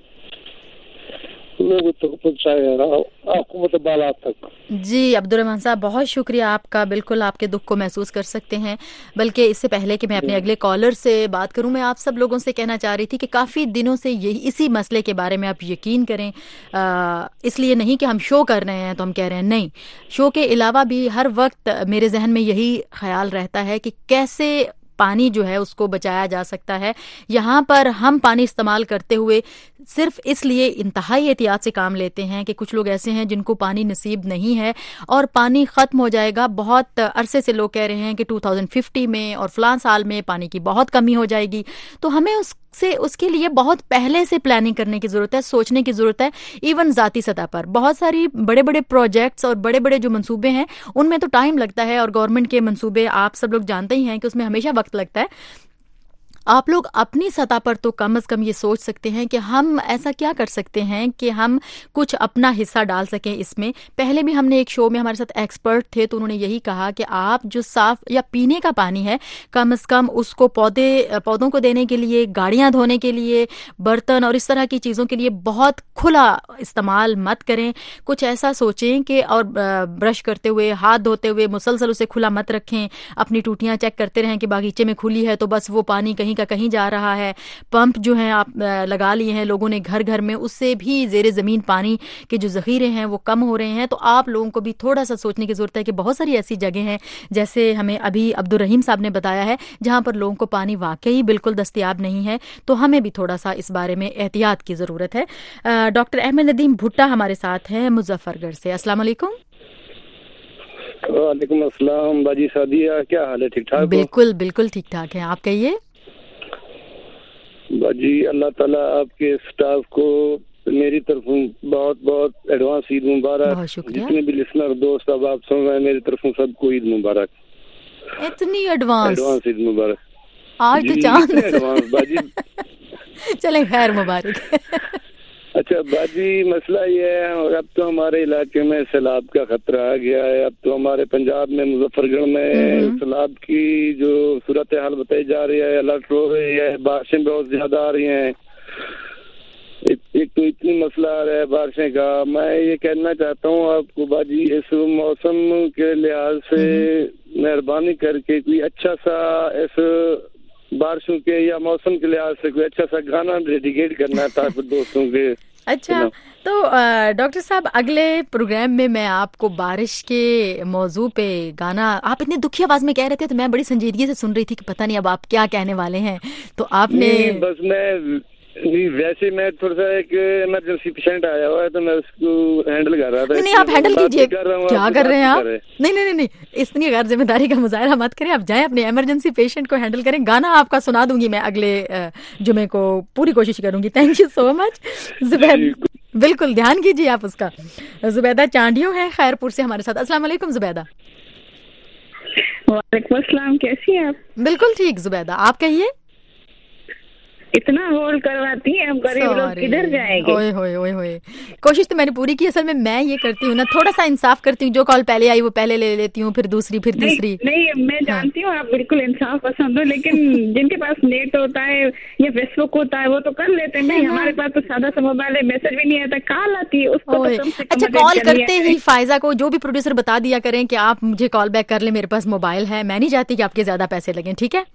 लोगों तक पहुँचाए, हुकूमत बाला तक। जी अब्दुर्रहमान साहब, बहुत शुक्रिया आपका। बिल्कुल आपके दुख को महसूस कर सकते हैं। बल्कि इससे पहले कि मैं अपने अगले कॉलर से बात करूं, मैं आप सब लोगों से कहना चाह रही थी कि काफ़ी दिनों से यही इसी मसले के बारे में आप यकीन करें, आ, इसलिए नहीं कि हम शो कर रहे हैं तो हम कह रहे हैं, नहीं, शो के अलावा भी हर वक्त मेरे जहन में यही ख्याल रहता है कि कैसे पानी जो है उसको बचाया जा सकता है। यहाँ पर हम पानी इस्तेमाल करते हुए सिर्फ इसलिए इंतहाई एहतियात से काम लेते हैं कि कुछ लोग ऐसे हैं जिनको पानी नसीब नहीं है और पानी ख़त्म हो जाएगा। बहुत अरसे से लोग कह रहे हैं कि दो हज़ार पचास में और फलां साल में पानी की बहुत कमी हो जाएगी। तो हमें उससे उसके लिए बहुत पहले से प्लानिंग करने की ज़रूरत है, सोचने की ज़रूरत है। इवन ज़ाती सतह पर बहुत सारी बड़े बड़े प्रोजेक्ट्स और बड़े बड़े जो मंसूबे हैं उनमें तो टाइम लगता है, और गवर्नमेंट के मंसूबे आप सब लोग जानते ही हैं कि उसमें हमेशा वक्त लगता है। आप लोग अपनी सतह पर तो कम से कम ये सोच सकते हैं कि हम ऐसा क्या कर सकते हैं कि हम कुछ अपना हिस्सा डाल सकें इसमें। पहले भी हमने एक शो में हमारे साथ एक्सपर्ट थे तो उन्होंने यही कहा कि आप जो साफ या पीने का पानी है कम से कम उसको पौधे पौधों को देने के लिए, गाड़ियां धोने के लिए, बर्तन और इस तरह की चीज़ों के लिए बहुत खुला इस्तेमाल मत करें। कुछ ऐसा सोचें कि और ब्रश करते हुए, हाथ धोते हुए मुसलसल उसे खुला मत रखें। अपनी टूटियाँ चेक करते रहें कि बागीचे में खुली है तो बस वो पानी कहीं का कहीं जा रहा है। पंप जो हैं आप लगा लिए हैं लोगों ने घर घर में, उससे भी ज़ेरे ज़मीन पानी के जो ज़ख़ीरे हैं वो कम हो रहे हैं। तो आप लोगों को भी थोड़ा सा सोचने की ज़रूरत है कि बहुत सारी ऐसी जगह हैं, जैसे हमें अभी अब्दुल रहीम साहब ने बताया है, जहाँ पर लोगों को पानी वाकई बिल्कुल दस्तयाब नहीं है। तो हमें भी थोड़ा सा इस बारे में एहतियात की ज़रूरत है। डॉक्टर अहमद नदीम भुट्टा हमारे साथ हैं मुजफ्फरगढ़ से। अस्सलाम वालेकुम। वालेकुम अस्सलाम बाजी सादिया, क्या हाल है? ठीक ठाक? बिल्कुल बिल्कुल ठीक ठाक है, आप कहिए। बाजी अल्लाह ताला आपके स्टाफ को मेरी तरफ बहुत बहुत एडवांस ईद मुबारक। जितने भी लिसनर दोस्त अब आप सुन रहे हैं मेरी तरफ सबको ईद मुबारक। इतनी एडवांस एडवांस ईद मुबारक। आज तो चांद एडवांस बाजी चले खैर मुबारक। अच्छा बाजी मसला ये है, अब तो हमारे इलाके में सैलाब का खतरा आ गया है। अब तो हमारे पंजाब में मुजफ्फरगढ़ में सैलाब की जो सूरत हाल बताई जा रही है, अलर्ट हो रही है, बारिशें बहुत ज्यादा आ रही हैं। एक, एक तो इतनी मसला आ रहा है बारिशें का। मैं ये कहना चाहता हूँ आपको बाजी, इस मौसम के लिहाज से मेहरबानी करके कोई अच्छा सा इस बारिशों के या मौसम के लिहाज से कोई अच्छा सा गाना डेडिकेट करना था दोस्तों के। अच्छा, तो डॉक्टर साहब अगले प्रोग्राम में मैं आपको बारिश के मौजू पे गाना, आप इतनी दुखी आवाज में कह रहे थे तो मैं बड़ी संजीदगी से सुन रही थी कि पता नहीं अब आप क्या कहने वाले हैं। तो आपने बस मैं नहीं, वैसे मैं थोड़ा सा एक इमरजेंसी पेशेंट आया हुआ है तो मैं उसको हैंडल कर रहा था। नहीं, नहीं आप हैंडल कीजिए। क्या कर रहे हैं आप? नहीं नहीं नहीं इतनी गैर जिम्मेदारी का मुजाहरा मत करें। आप जाएं अपने इमरजेंसी पेशेंट को हैंडल करें। गाना आपका सुना दूंगी मैं अगले जुमे को, पूरी कोशिश करूंगी। Thank you so much Zubaida, बिल्कुल ध्यान कीजिए आप उसका। जुबैदा चांडियो है खैरपुर से हमारे साथ। अस्सलाम वालेकुम जुबैदा। वालेकुम अस्सलाम, कैसी हैं आप? बिल्कुल ठीक जुबैदा, आप कहिए। इतना होल्ड करवाती हैं, हम गरीब लोग किधर जाएंगे। ओए होए ओए होए, कोशिश तो मैंने पूरी की। असल में मैं ये करती हूँ ना, थोड़ा सा इंसाफ करती हूँ, जो कॉल पहले आई वो पहले ले लेती हूँ, फिर दूसरी, फिर तीसरी। नहीं, नहीं मैं जानती हूँ आप बिल्कुल इंसाफ पसंद हो, लेकिन जिनके पास नेट होता है या फेसबुक होता है वो तो कर लेते हैं। नहीं, हमारे पास तो सादा सा मोबाइल है, मैसेज भी नहीं आता, कॉल आती है उसको तो कम से कम अच्छा, कॉल करते ही फायजा को जो भी प्रोड्यूसर बता दिया करें कि आप मुझे कॉल बैक कर ले, मेरे पास मोबाइल है, मैं नहीं चाहती कि आपके ज्यादा पैसे लगे, ठीक है?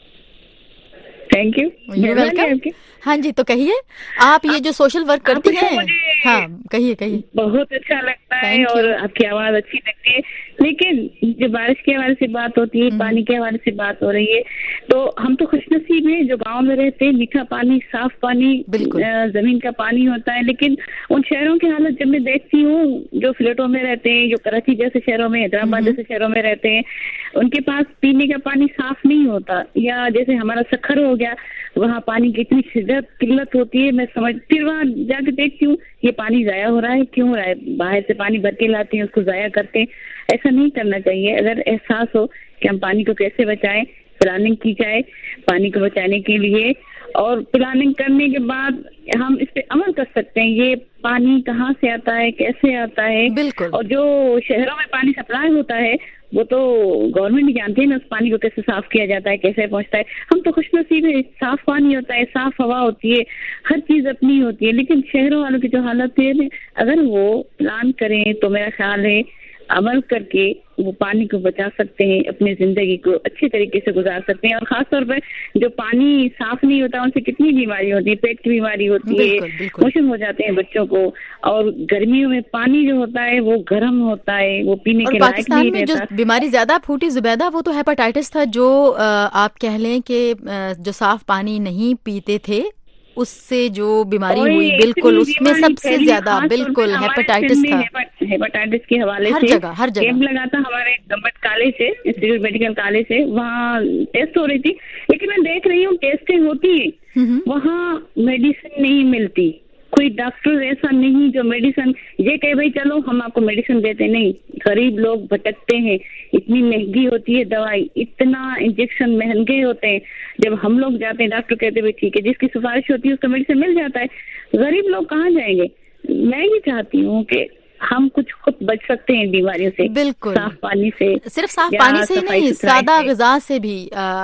Thank you, you welcome. हाँ जी, तो कहिए आप ये जो सोशल वर्क करती हैं। हाँ, कहिए कहिए। बहुत अच्छा लगता है और आपकी आवाज अच्छी लगती है, लेकिन जो बारिश के हवाले से बात होती है, पानी के हवाले से बात हो रही है, तो हम तो खुशनसीब हैं जो गांव में रहते हैं। मीठा पानी, साफ पानी, जमीन का पानी होता है, लेकिन उन शहरों की हालत जब मैं देखती हूँ, जो फ्लैटों में रहते हैं, जो कराची जैसे शहरों में, हैदराबाद जैसे शहरों में रहते हैं, उनके पास पीने का पानी साफ नहीं होता। या जैसे हमारा सखर हो गया, वहाँ पानी की इतनी शिद्दत किल्लत होती है, मैं समझ फिर वहाँ जाके देखती हूँ ये पानी जाया हो रहा है, क्यों हो रहा है? बाहर से पानी भर के लाते हैं, उसको जाया करते हैं। ऐसा नहीं करना चाहिए। अगर एहसास हो कि हम पानी को कैसे बचाएं, प्लानिंग की जाए पानी को बचाने के लिए, और प्लानिंग करने के बाद हम इस पे अमल कर सकते हैं। ये पानी कहाँ से आता है, कैसे आता है, बिल्कुल। और जो शहरों में पानी सप्लाई होता है वो तो गवर्नमेंट नहीं जानती है ना, उस पानी को कैसे साफ किया जाता है, कैसे पहुंचता है। हम तो खुशनसीब है, साफ पानी होता है, साफ हवा होती है, हर चीज अपनी होती है। लेकिन शहरों वालों की जो हालत है, अगर वो प्लान करें तो मेरा ख्याल है अमल करके वो पानी को बचा सकते हैं, अपनी जिंदगी को अच्छे तरीके से गुजार सकते हैं। और खासतौर पर जो पानी साफ नहीं होता उनसे कितनी बीमारी होती है, पेट की बीमारी होती है, मोशन हो जाते हैं बच्चों को। और गर्मियों में पानी जो होता है वो गर्म होता है, वो पीने के लायक नहीं रहता। जो बीमारी ज्यादा फूटी जुबैदा, वो तो हेपेटाइटिस था, जो आप कह लें कि जो साफ पानी नहीं पीते थे उससे जो बीमारी हुई, बिल्कुल उसमें सबसे ज्यादा बिल्कुल हेपेटाइटिस था। हेपेटाइटिस के हवाले हर से जगह हर जगह कैंप लगा था हमारे गवर्नमेंट कॉलेज से, इंस्टीट्यूट मेडिकल कॉलेज से, वहाँ टेस्ट हो रही थी। लेकिन मैं देख रही हूँ टेस्टिंग होती है, वहाँ मेडिसिन नहीं मिलती। कोई डॉक्टर ऐसा नहीं जो मेडिसिन ये कहे भाई चलो हम आपको मेडिसिन देते, नहीं। गरीब लोग भटकते हैं, इतनी महंगी होती है दवाई, इतना इंजेक्शन महंगे होते हैं। जब हम लोग जाते हैं डॉक्टर कहते हैं ठीक है, जिसकी सिफारिश होती है उसका मेडिसिन मिल जाता है। गरीब लोग कहाँ जाएंगे? मैं ये चाहती हूँ कि हम कुछ खुद बच सकते हैं बीमारियों से, बिल्कुल साफ पानी से। सिर्फ साफ पानी से ही नहीं, सादा ग़िज़ा से भी।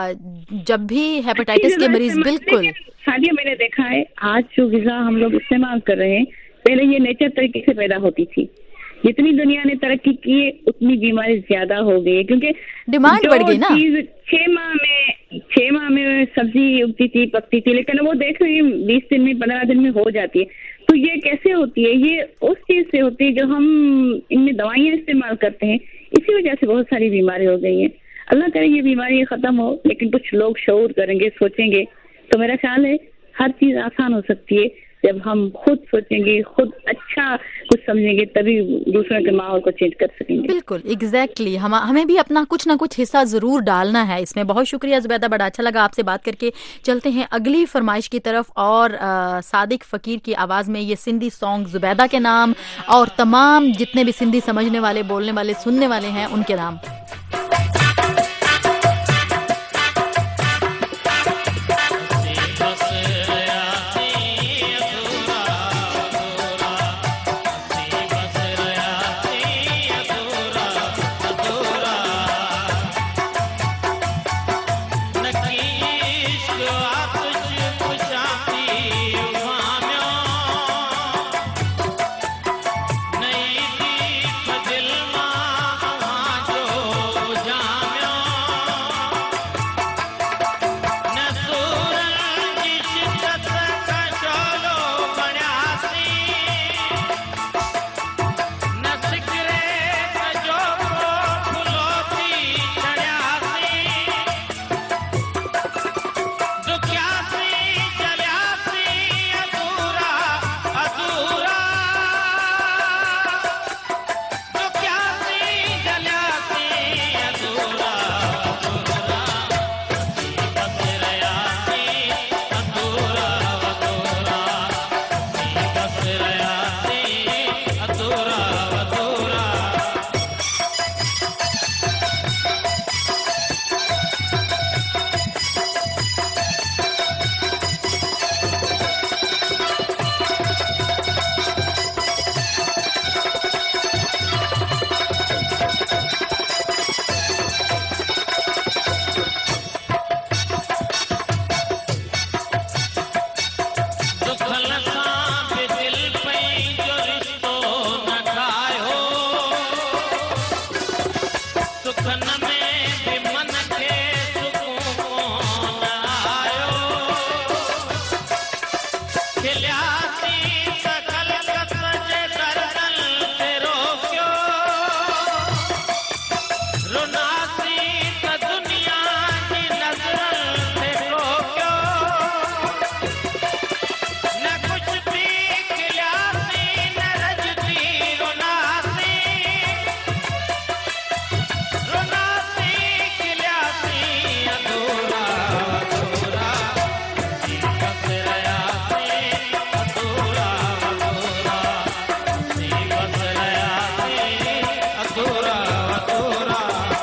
जब भी हेपेटाइटिस के मरीज, बिल्कुल सादिया, मैंने देखा है आज जो ग़िज़ा हम लोग इस्तेमाल कर रहे हैं, पहले ये नेचर तरीके से पैदा होती थी। जितनी दुनिया ने तरक्की की है उतनी बीमारी ज्यादा हो गई है, क्योंकि डिमांड बढ़ गई ना। चीज छह माह में छह माह में सब्जी उगती थी, पकती थी, लेकिन वो देख रही है बीस दिन में, पंद्रह दिन में हो जाती है। तो ये कैसे होती है? ये उस चीज से होती है जो हम इनमें दवाइयाँ इस्तेमाल करते हैं, इसी वजह से बहुत सारी बीमारी हो गई है। अल्लाह करे ये बीमारी खत्म हो, लेकिन कुछ लोग शऊर करेंगे, सोचेंगे, तो मेरा ख्याल है हर चीज आसान हो सकती है जब हम खुद सोचेंगे, खुद अच्छा कुछ समझेंगे, तभी दूसरों के माहौल को चेंज कर सकेंगे। बिल्कुल एग्जैक्टली exactly. हम हमें भी अपना कुछ ना कुछ हिस्सा जरूर डालना है इसमें। बहुत शुक्रिया जुबैदा, बड़ा अच्छा लगा आपसे बात करके। चलते हैं अगली फरमाइश की तरफ, और आ, सादिक फकीर की आवाज में ये सिंधी सॉन्ग जुबैदा के नाम और तमाम जितने भी सिंधी समझने वाले, बोलने वाले, सुनने वाले हैं उनके नाम। दिल मां जो सुखन में भी मन के सुकून आयो खिलियासी सकल कसजे दर्दन ते रोक्यो रुनासी त दुनिया जी नज़रन ते रोक्यो न कुछ भी खिलियासी न रजती रुनासी रुनासी खिलियासी अधूरा अधूरा जी बस रयासी अधूरा अधूरा जी बस रयासी अधूरा अधूरा।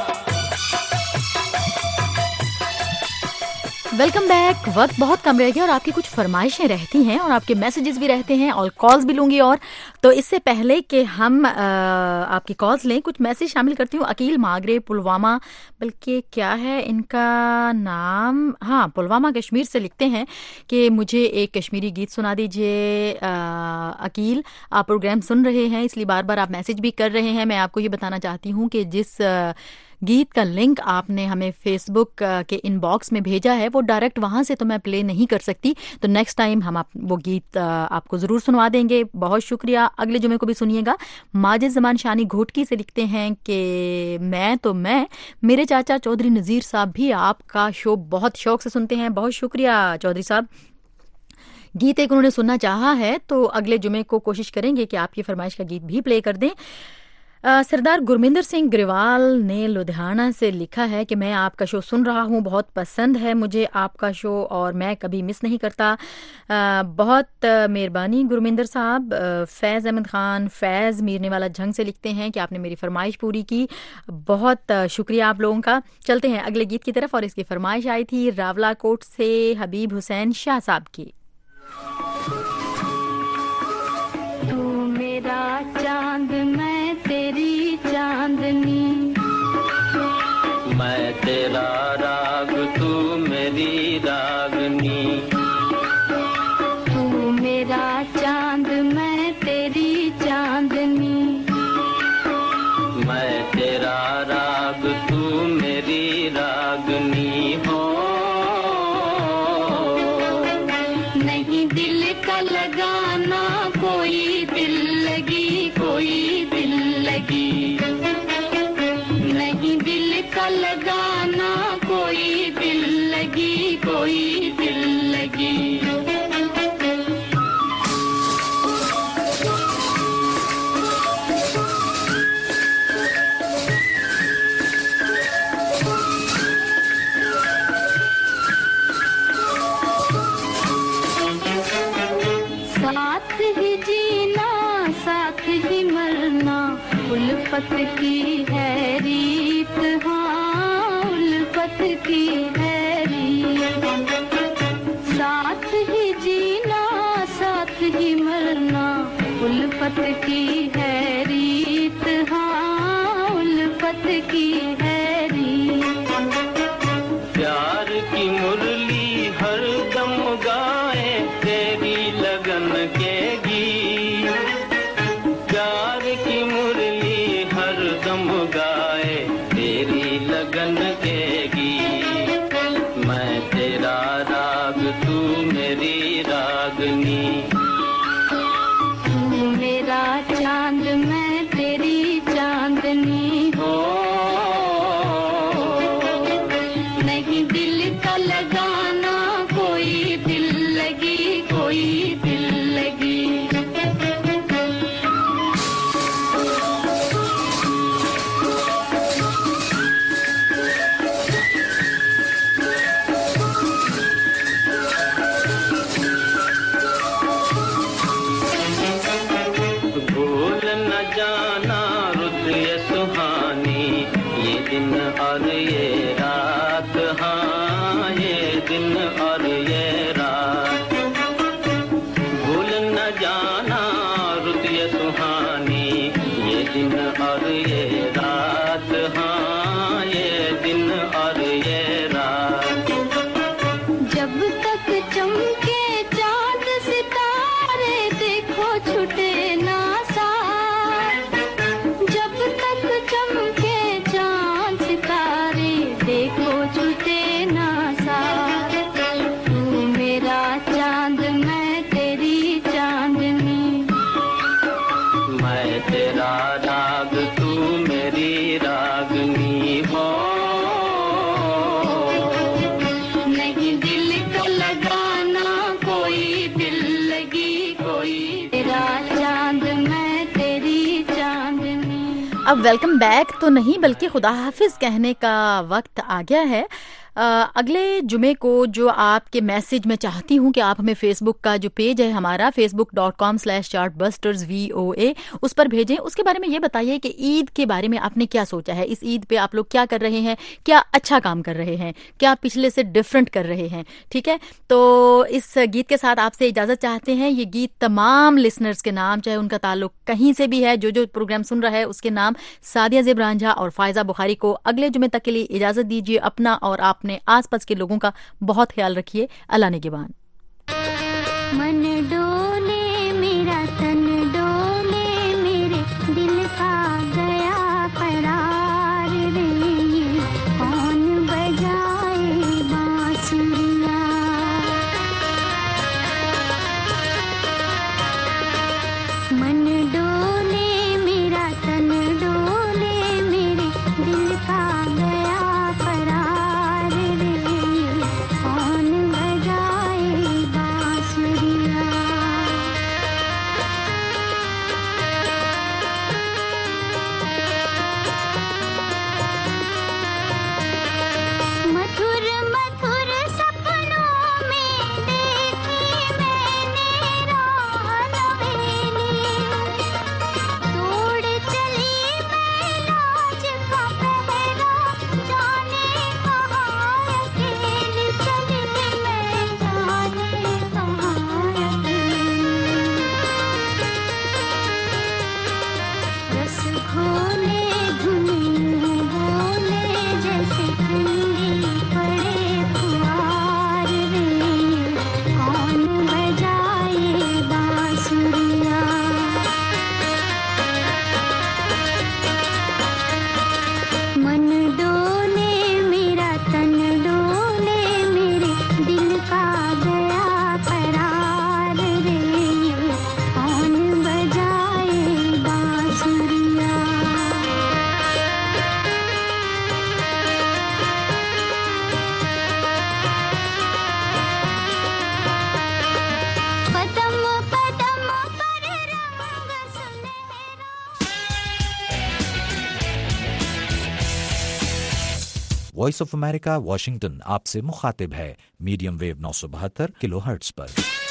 Welcome back. वक्त बहुत कम रह गया और आपकी कुछ फरमाइशें रहती हैं और आपके मैसेजेस भी रहते हैं और कॉल्स भी लूंगी। और तो इससे पहले कि हम आ, आपकी कॉल्स लें, कुछ मैसेज शामिल करती हूँ। अकील मागरे पुलवामा, बल्कि क्या है इनका नाम, हाँ पुलवामा कश्मीर से लिखते हैं कि मुझे एक कश्मीरी गीत सुना दीजिए। आ, अकील, आप प्रोग्राम सुन रहे हैं इसलिए बार बार आप मैसेज भी कर रहे हैं। मैं आपको ये बताना चाहती हूँ कि जिस आ, गीत का लिंक आपने हमें फेसबुक के इनबॉक्स में भेजा है वो डायरेक्ट वहां से तो मैं प्ले नहीं कर सकती, तो नेक्स्ट टाइम हम आप वो गीत आपको ज़रूर सुनवा देंगे। बहुत शुक्रिया। अगले जुमे को भी सुनिएगा। माजिद जमान शानी घोटकी से लिखते हैं कि मैं तो मैं मेरे चाचा चौधरी नज़ीर साहब भी आपका शो बहुत शौक से सुनते हैं। बहुत शुक्रिया चौधरी साहब। गीत एक उन्होंने सुनना चाहा है तो अगले जुमे को कोशिश करेंगे कि आपकी फरमाइश का गीत भी प्ले कर दें। आ, सरदार गुरमिंदर सिंह ग्रेवाल ने लुधियाना से लिखा है कि मैं आपका शो सुन रहा हूँ, बहुत पसंद है मुझे आपका शो और मैं कभी मिस नहीं करता। आ, बहुत मेहरबानी गुरमिंदर साहब। फैज़ अहमद खान फैज़ मीरने वाला झंग से लिखते हैं कि आपने मेरी फरमाइश पूरी की, बहुत शुक्रिया आप लोगों का। चलते हैं अगले गीत की तरफ और इसकी फरमाइश आई थी रावला कोट से हबीब हुसैन शाह साहब की। तू मेरा चांद मैं तेरी चांदनी, मैं तेरा राग तू मेरी रागनी, तू मेरा चांद मैं तेरी चांदनी, मैं तेरा राग तू मेरी रागनी हो। नहीं दिल का लगाना कोई दिल लगी, कोई दिल लगी, नहीं दिल का लगाना कोई दिल लगी, कोई दिल लगी। साथ ही जीना साथ ही मरना उल्फत की है रीत, हाँ उल्फत की है रीत। साथ ही जीना साथ ही मरना उल्फत की है रीत, हाँ उल्फत की है रीत। प्यार की मुरली हर दम गाए तेरी लगन के गीत, प्यार की मुरली हर दम गाए तेरी लगन के गीत। मैं तेरा राग तू मेरी रागनी, तू मेरा चांद मैं तेरी चांदनी हो। नहीं दिल का लगाना कोई दिल लगी, कोई दिल लगी। भूल न जाना रुत ये सुहानी, ये दिन और ये रात, हाँ ये दिन और ये रात। भूल न जाना रुत ये सुहानी, ये दिन और ये रात, हाँ ये दिन और ये रात। जब तक चमके चांद सितारे देखो छुटे ना साथ, जब तक चमके चांद अब वेलकम बैक तो नहीं बल्कि खुदा हाफिज कहने का वक्त आ गया है। Uh, अगले जुमे को जो आपके मैसेज मैं चाहती हूँ कि आप हमें फेसबुक का जो पेज है हमारा Facebook dot com slash chart busters V O A उस पर भेजें। उसके बारे में ये बताइए कि ईद के बारे में आपने क्या सोचा है, इस ईद पे आप लोग क्या कर रहे हैं, क्या अच्छा काम कर रहे हैं, क्या पिछले से डिफरेंट कर रहे हैं। ठीक है, तो इस गीत के साथ आपसे इजाजत चाहते हैं। ये गीत तमाम लिसनर्स के नाम, चाहे उनका ताल्लुक कहीं से भी है, जो जो प्रोग्राम सुन रहा है उसके नाम, सादिया ज़ेब रांझा और फायजा बुखारी को अगले जुमे तक के लिए इजाजत दीजिए। अपना और आप अपने आसपास के लोगों का बहुत ख्याल रखिए। अल्लाह निगहबान। मन डोले मेरा तन डोले मेरे दिल का गया करार रे, कौन बजाए बांसुरिया। मन डोले मेरा तन डोले मेरे दिल का गया करार रे, कौन बजाए बांसुरिया। मधुर मधुर सपनों में देखी मैंने राह नवेली, तोड़ चली मैं लाज का पहरा, जाने कहाँ अकेली चली मैं, जाने कहाँ अकेली। रस घोले धुनी बोले जैसे ठंडी पड़े फुहार रे, कौन बजाए बांसुरिया। मन डोले मेरा तन डोले मेरे दिल का गया करार रे, कौन बजाए बांसुरिया। पदम पदम पर रंग सुनहरा। वॉइस ऑफ अमेरिका वाशिंगटन आपसे मुखातिब है मीडियम वेव नौ सौ बहत्तर किलो हर्ट्ज पर।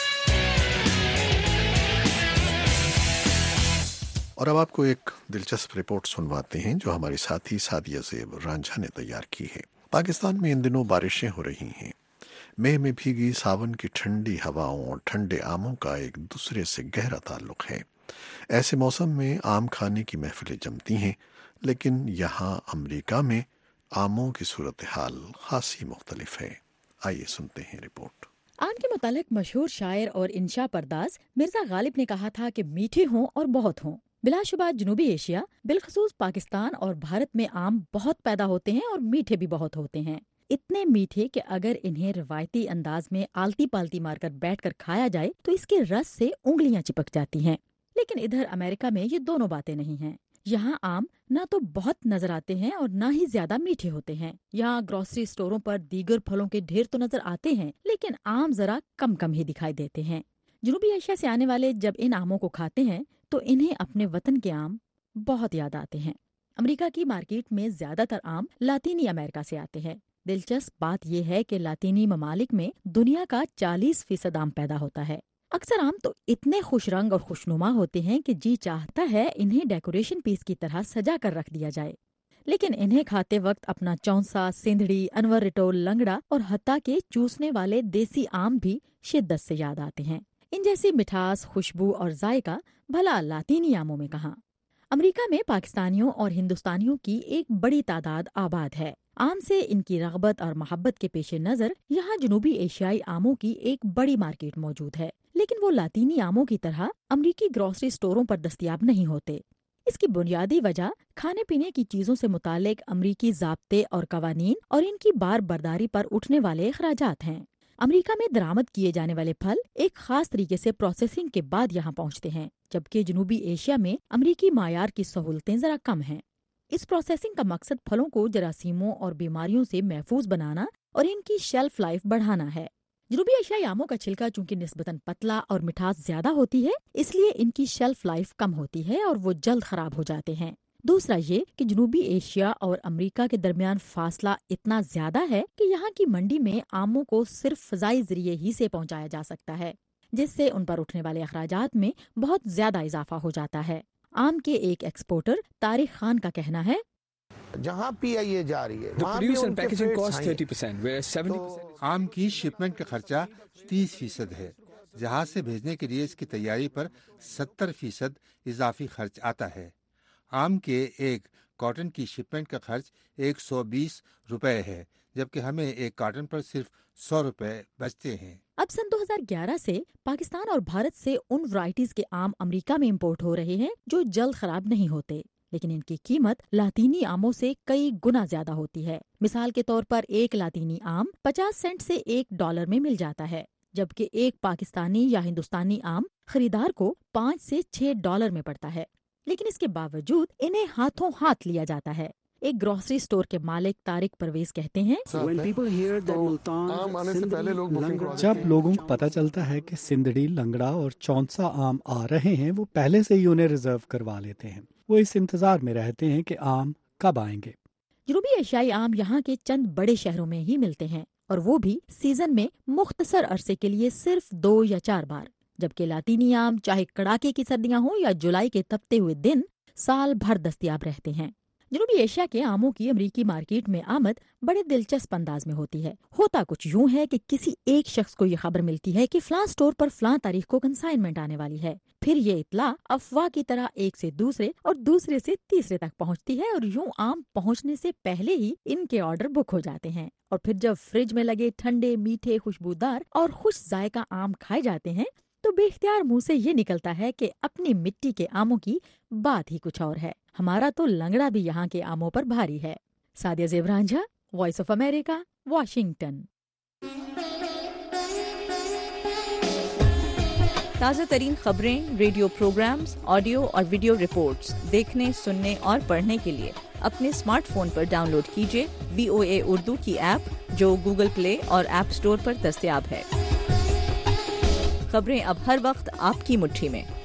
और अब आपको एक दिलचस्प रिपोर्ट सुनवाते हैं जो हमारे साथी सादिया ज़ेब रांझा ने तैयार की है। पाकिस्तान में इन दिनों बारिशें हो रही हैं। मई में भीगी सावन की ठंडी हवाओं और ठंडे आमों का एक दूसरे से गहरा ताल्लुक है। ऐसे मौसम में आम खाने की महफिलें जमती हैं, लेकिन यहाँ अमेरिका में आमों की सूरत हाल खासी मुख्तलिफ है। आइए सुनते हैं रिपोर्ट। आम के मुतालिक मशहूर शायर और इंशा परदाज मिर्जा गालिब ने कहा था कि मीठे हों और बहुत हों। बिलाशुबा जनूबी एशिया बिलखसूस पाकिस्तान और भारत में आम बहुत पैदा होते हैं और मीठे भी बहुत होते हैं। इतने मीठे कि अगर इन्हें रवायती अंदाज में आलती पालती मारकर बैठकर खाया जाए तो इसके रस से उंगलियां चिपक जाती हैं। लेकिन इधर अमेरिका में ये दोनों बातें नहीं हैं। यहाँ आम न तो बहुत नजर आते हैं और न ही ज्यादा मीठे होते हैं। यहाँ ग्रोसरी स्टोरों पर दीगर फलों के ढेर तो नजर आते हैं, लेकिन आम जरा कम कम ही दिखाई देते हैं। जनूबी एशिया से आने वाले जब इन आमों को खाते हैं तो इन्हें अपने वतन के आम बहुत याद आते हैं। अमेरिका की मार्केट में ज्यादातर आम लातीनी अमेरिका से आते हैं। दिलचस्प बात यह है कि लातीनी ममालिक में दुनिया का चालीस फीसद आम पैदा होता है। अक्सर आम तो इतने खुश रंग और खुशनुमा होते हैं कि जी चाहता है इन्हें डेकोरेशन पीस की तरह सजा कर रख दिया जाए। लेकिन इन्हें खाते वक्त अपना चौंसा, सिंधड़ी, अनवर रिटोल, लंगड़ा और हत्ता के चूसने वाले देसी आम भी शिद्दत से याद आते हैं। इन जैसी मिठास, खुशबू और जायका भला लातीनी आमों में कहाँ। अमेरिका में पाकिस्तानियों और हिंदुस्तानियों की एक बड़ी तादाद आबाद है। आम से इनकी रगबत और मोहब्बत के पेश नजर यहाँ जनूबी एशियाई आमों की एक बड़ी मार्केट मौजूद है, लेकिन वो लातीनी आमों की तरह अमेरिकी ग्रोसरी स्टोरों पर दस्तयाब नहीं होते। इसकी बुनियादी वजह खाने पीने की चीजों से मुतालिक अमेरिकी ज़ाब्ते और कवानीन और इनकी बार बर्दारी पर उठने वाले अखराजात हैं। अमेरिका में दरामद किए जाने वाले फल एक खास तरीके से प्रोसेसिंग के बाद यहाँ पहुँचते हैं, जबकि जनूबी एशिया में अमेरिकी मायार की सहूलतें जरा कम हैं। इस प्रोसेसिंग का मकसद फलों को जरासीमों और बीमारियों से महफूज बनाना और इनकी शेल्फ लाइफ बढ़ाना है। जनूबी एशियाई आमों का छिलका चूंकि निस्बतन पतला और मिठास ज्यादा होती है, इसलिए इनकी शेल्फ लाइफ कम होती है और वो जल्द खराब हो जाते हैं। दूसरा ये कि जनूबी एशिया और अमेरिका के दरमियान फासला इतना ज्यादा है कि यहाँ की मंडी में आमों को सिर्फ फजाई जरिए ही से पहुँचाया जा सकता है, जिससे उन पर उठने वाले अखराजात में बहुत ज्यादा इजाफा हो जाता है। आम के एक एक्सपोर्टर तारिक खान का कहना है, जहाँ पी आई ए जा रही है आम की शिपमेंट का खर्चा तीस फीसद है। जहाज से भेजने के लिए इसकी तैयारी पर सत्तर फीसद इजाफी खर्च आता है। आम के एक कॉटन की शिपमेंट का खर्च एक सौ बीस रुपए है, जबकि हमें एक कॉटन पर सिर्फ सौ रुपए बचते हैं। अब सन दो हज़ार ग्यारह से पाकिस्तान और भारत से उन वैरायटीज के आम अमेरिका में इंपोर्ट हो रहे हैं जो जल्द खराब नहीं होते, लेकिन इनकी कीमत लातीनी आमों से कई गुना ज्यादा होती है। मिसाल के तौर पर एक लातीनी आम पचास सेंट से एक डॉलर में मिल जाता है, जबकि एक पाकिस्तानी या हिंदुस्तानी आम खरीदार को पाँच से छह डॉलर में पड़ता है। लेकिन इसके बावजूद इन्हें हाथों हाथ लिया जाता है। एक ग्रोसरी स्टोर के मालिक तारिक परवेज कहते हैं, जब लोगों को पता चलता है कि सिंदड़ी, लंगड़ा और चौंसा आम आ रहे हैं, वो पहले से ही उन्हें रिजर्व करवा लेते हैं। वो इस इंतजार में रहते हैं कि आम कब आएंगे। जनूबी एशियाई आम यहाँ के चंद बड़े शहरों में ही मिलते हैं, और वो भी सीजन में मुख्तसर अरसे के लिए सिर्फ दो या चार बार, जबकि लातीनी आम चाहे कड़ाके की सर्दियाँ हों या जुलाई के तपते हुए दिन साल भर दस्तयाब रहते हैं। जनूबी एशिया के आमों की अमेरिकी मार्केट में आमद बड़े दिलचस्प अंदाज में होती है। होता कुछ यूं है कि किसी एक शख्स को ये खबर मिलती है कि फलां स्टोर पर फलां तारीख को कंसाइनमेंट आने वाली है। फिर ये इतला अफवाह की तरह एक से दूसरे और दूसरे से तीसरे तक पहुंचती है, और यूं आम पहुंचने से पहले ही इनके ऑर्डर बुक हो जाते हैं। और फिर जब फ्रिज में लगे ठंडे, मीठे, खुशबूदार और खुश जायका आम खाए जाते हैं तो बेख्तियार मुंह से ये निकलता है कि अपनी मिट्टी के आमों की बात ही कुछ और है। हमारा तो लंगड़ा भी यहाँ के आमों पर भारी है। Sadia Zeb Ranjha, voice of America, Washington. ताज़ा तरीन खबरें, रेडियो प्रोग्राम्स, ऑडियो और वीडियो रिपोर्ट्स देखने, सुनने और पढ़ने के लिए अपने स्मार्टफोन पर डाउनलोड कीजिए वी ओ ए उर्दू की ऐप, जो गूगल प्ले और ऐप स्टोर पर दस्तयाब है। खबरें अब हर वक्त आपकी मुट्ठी में।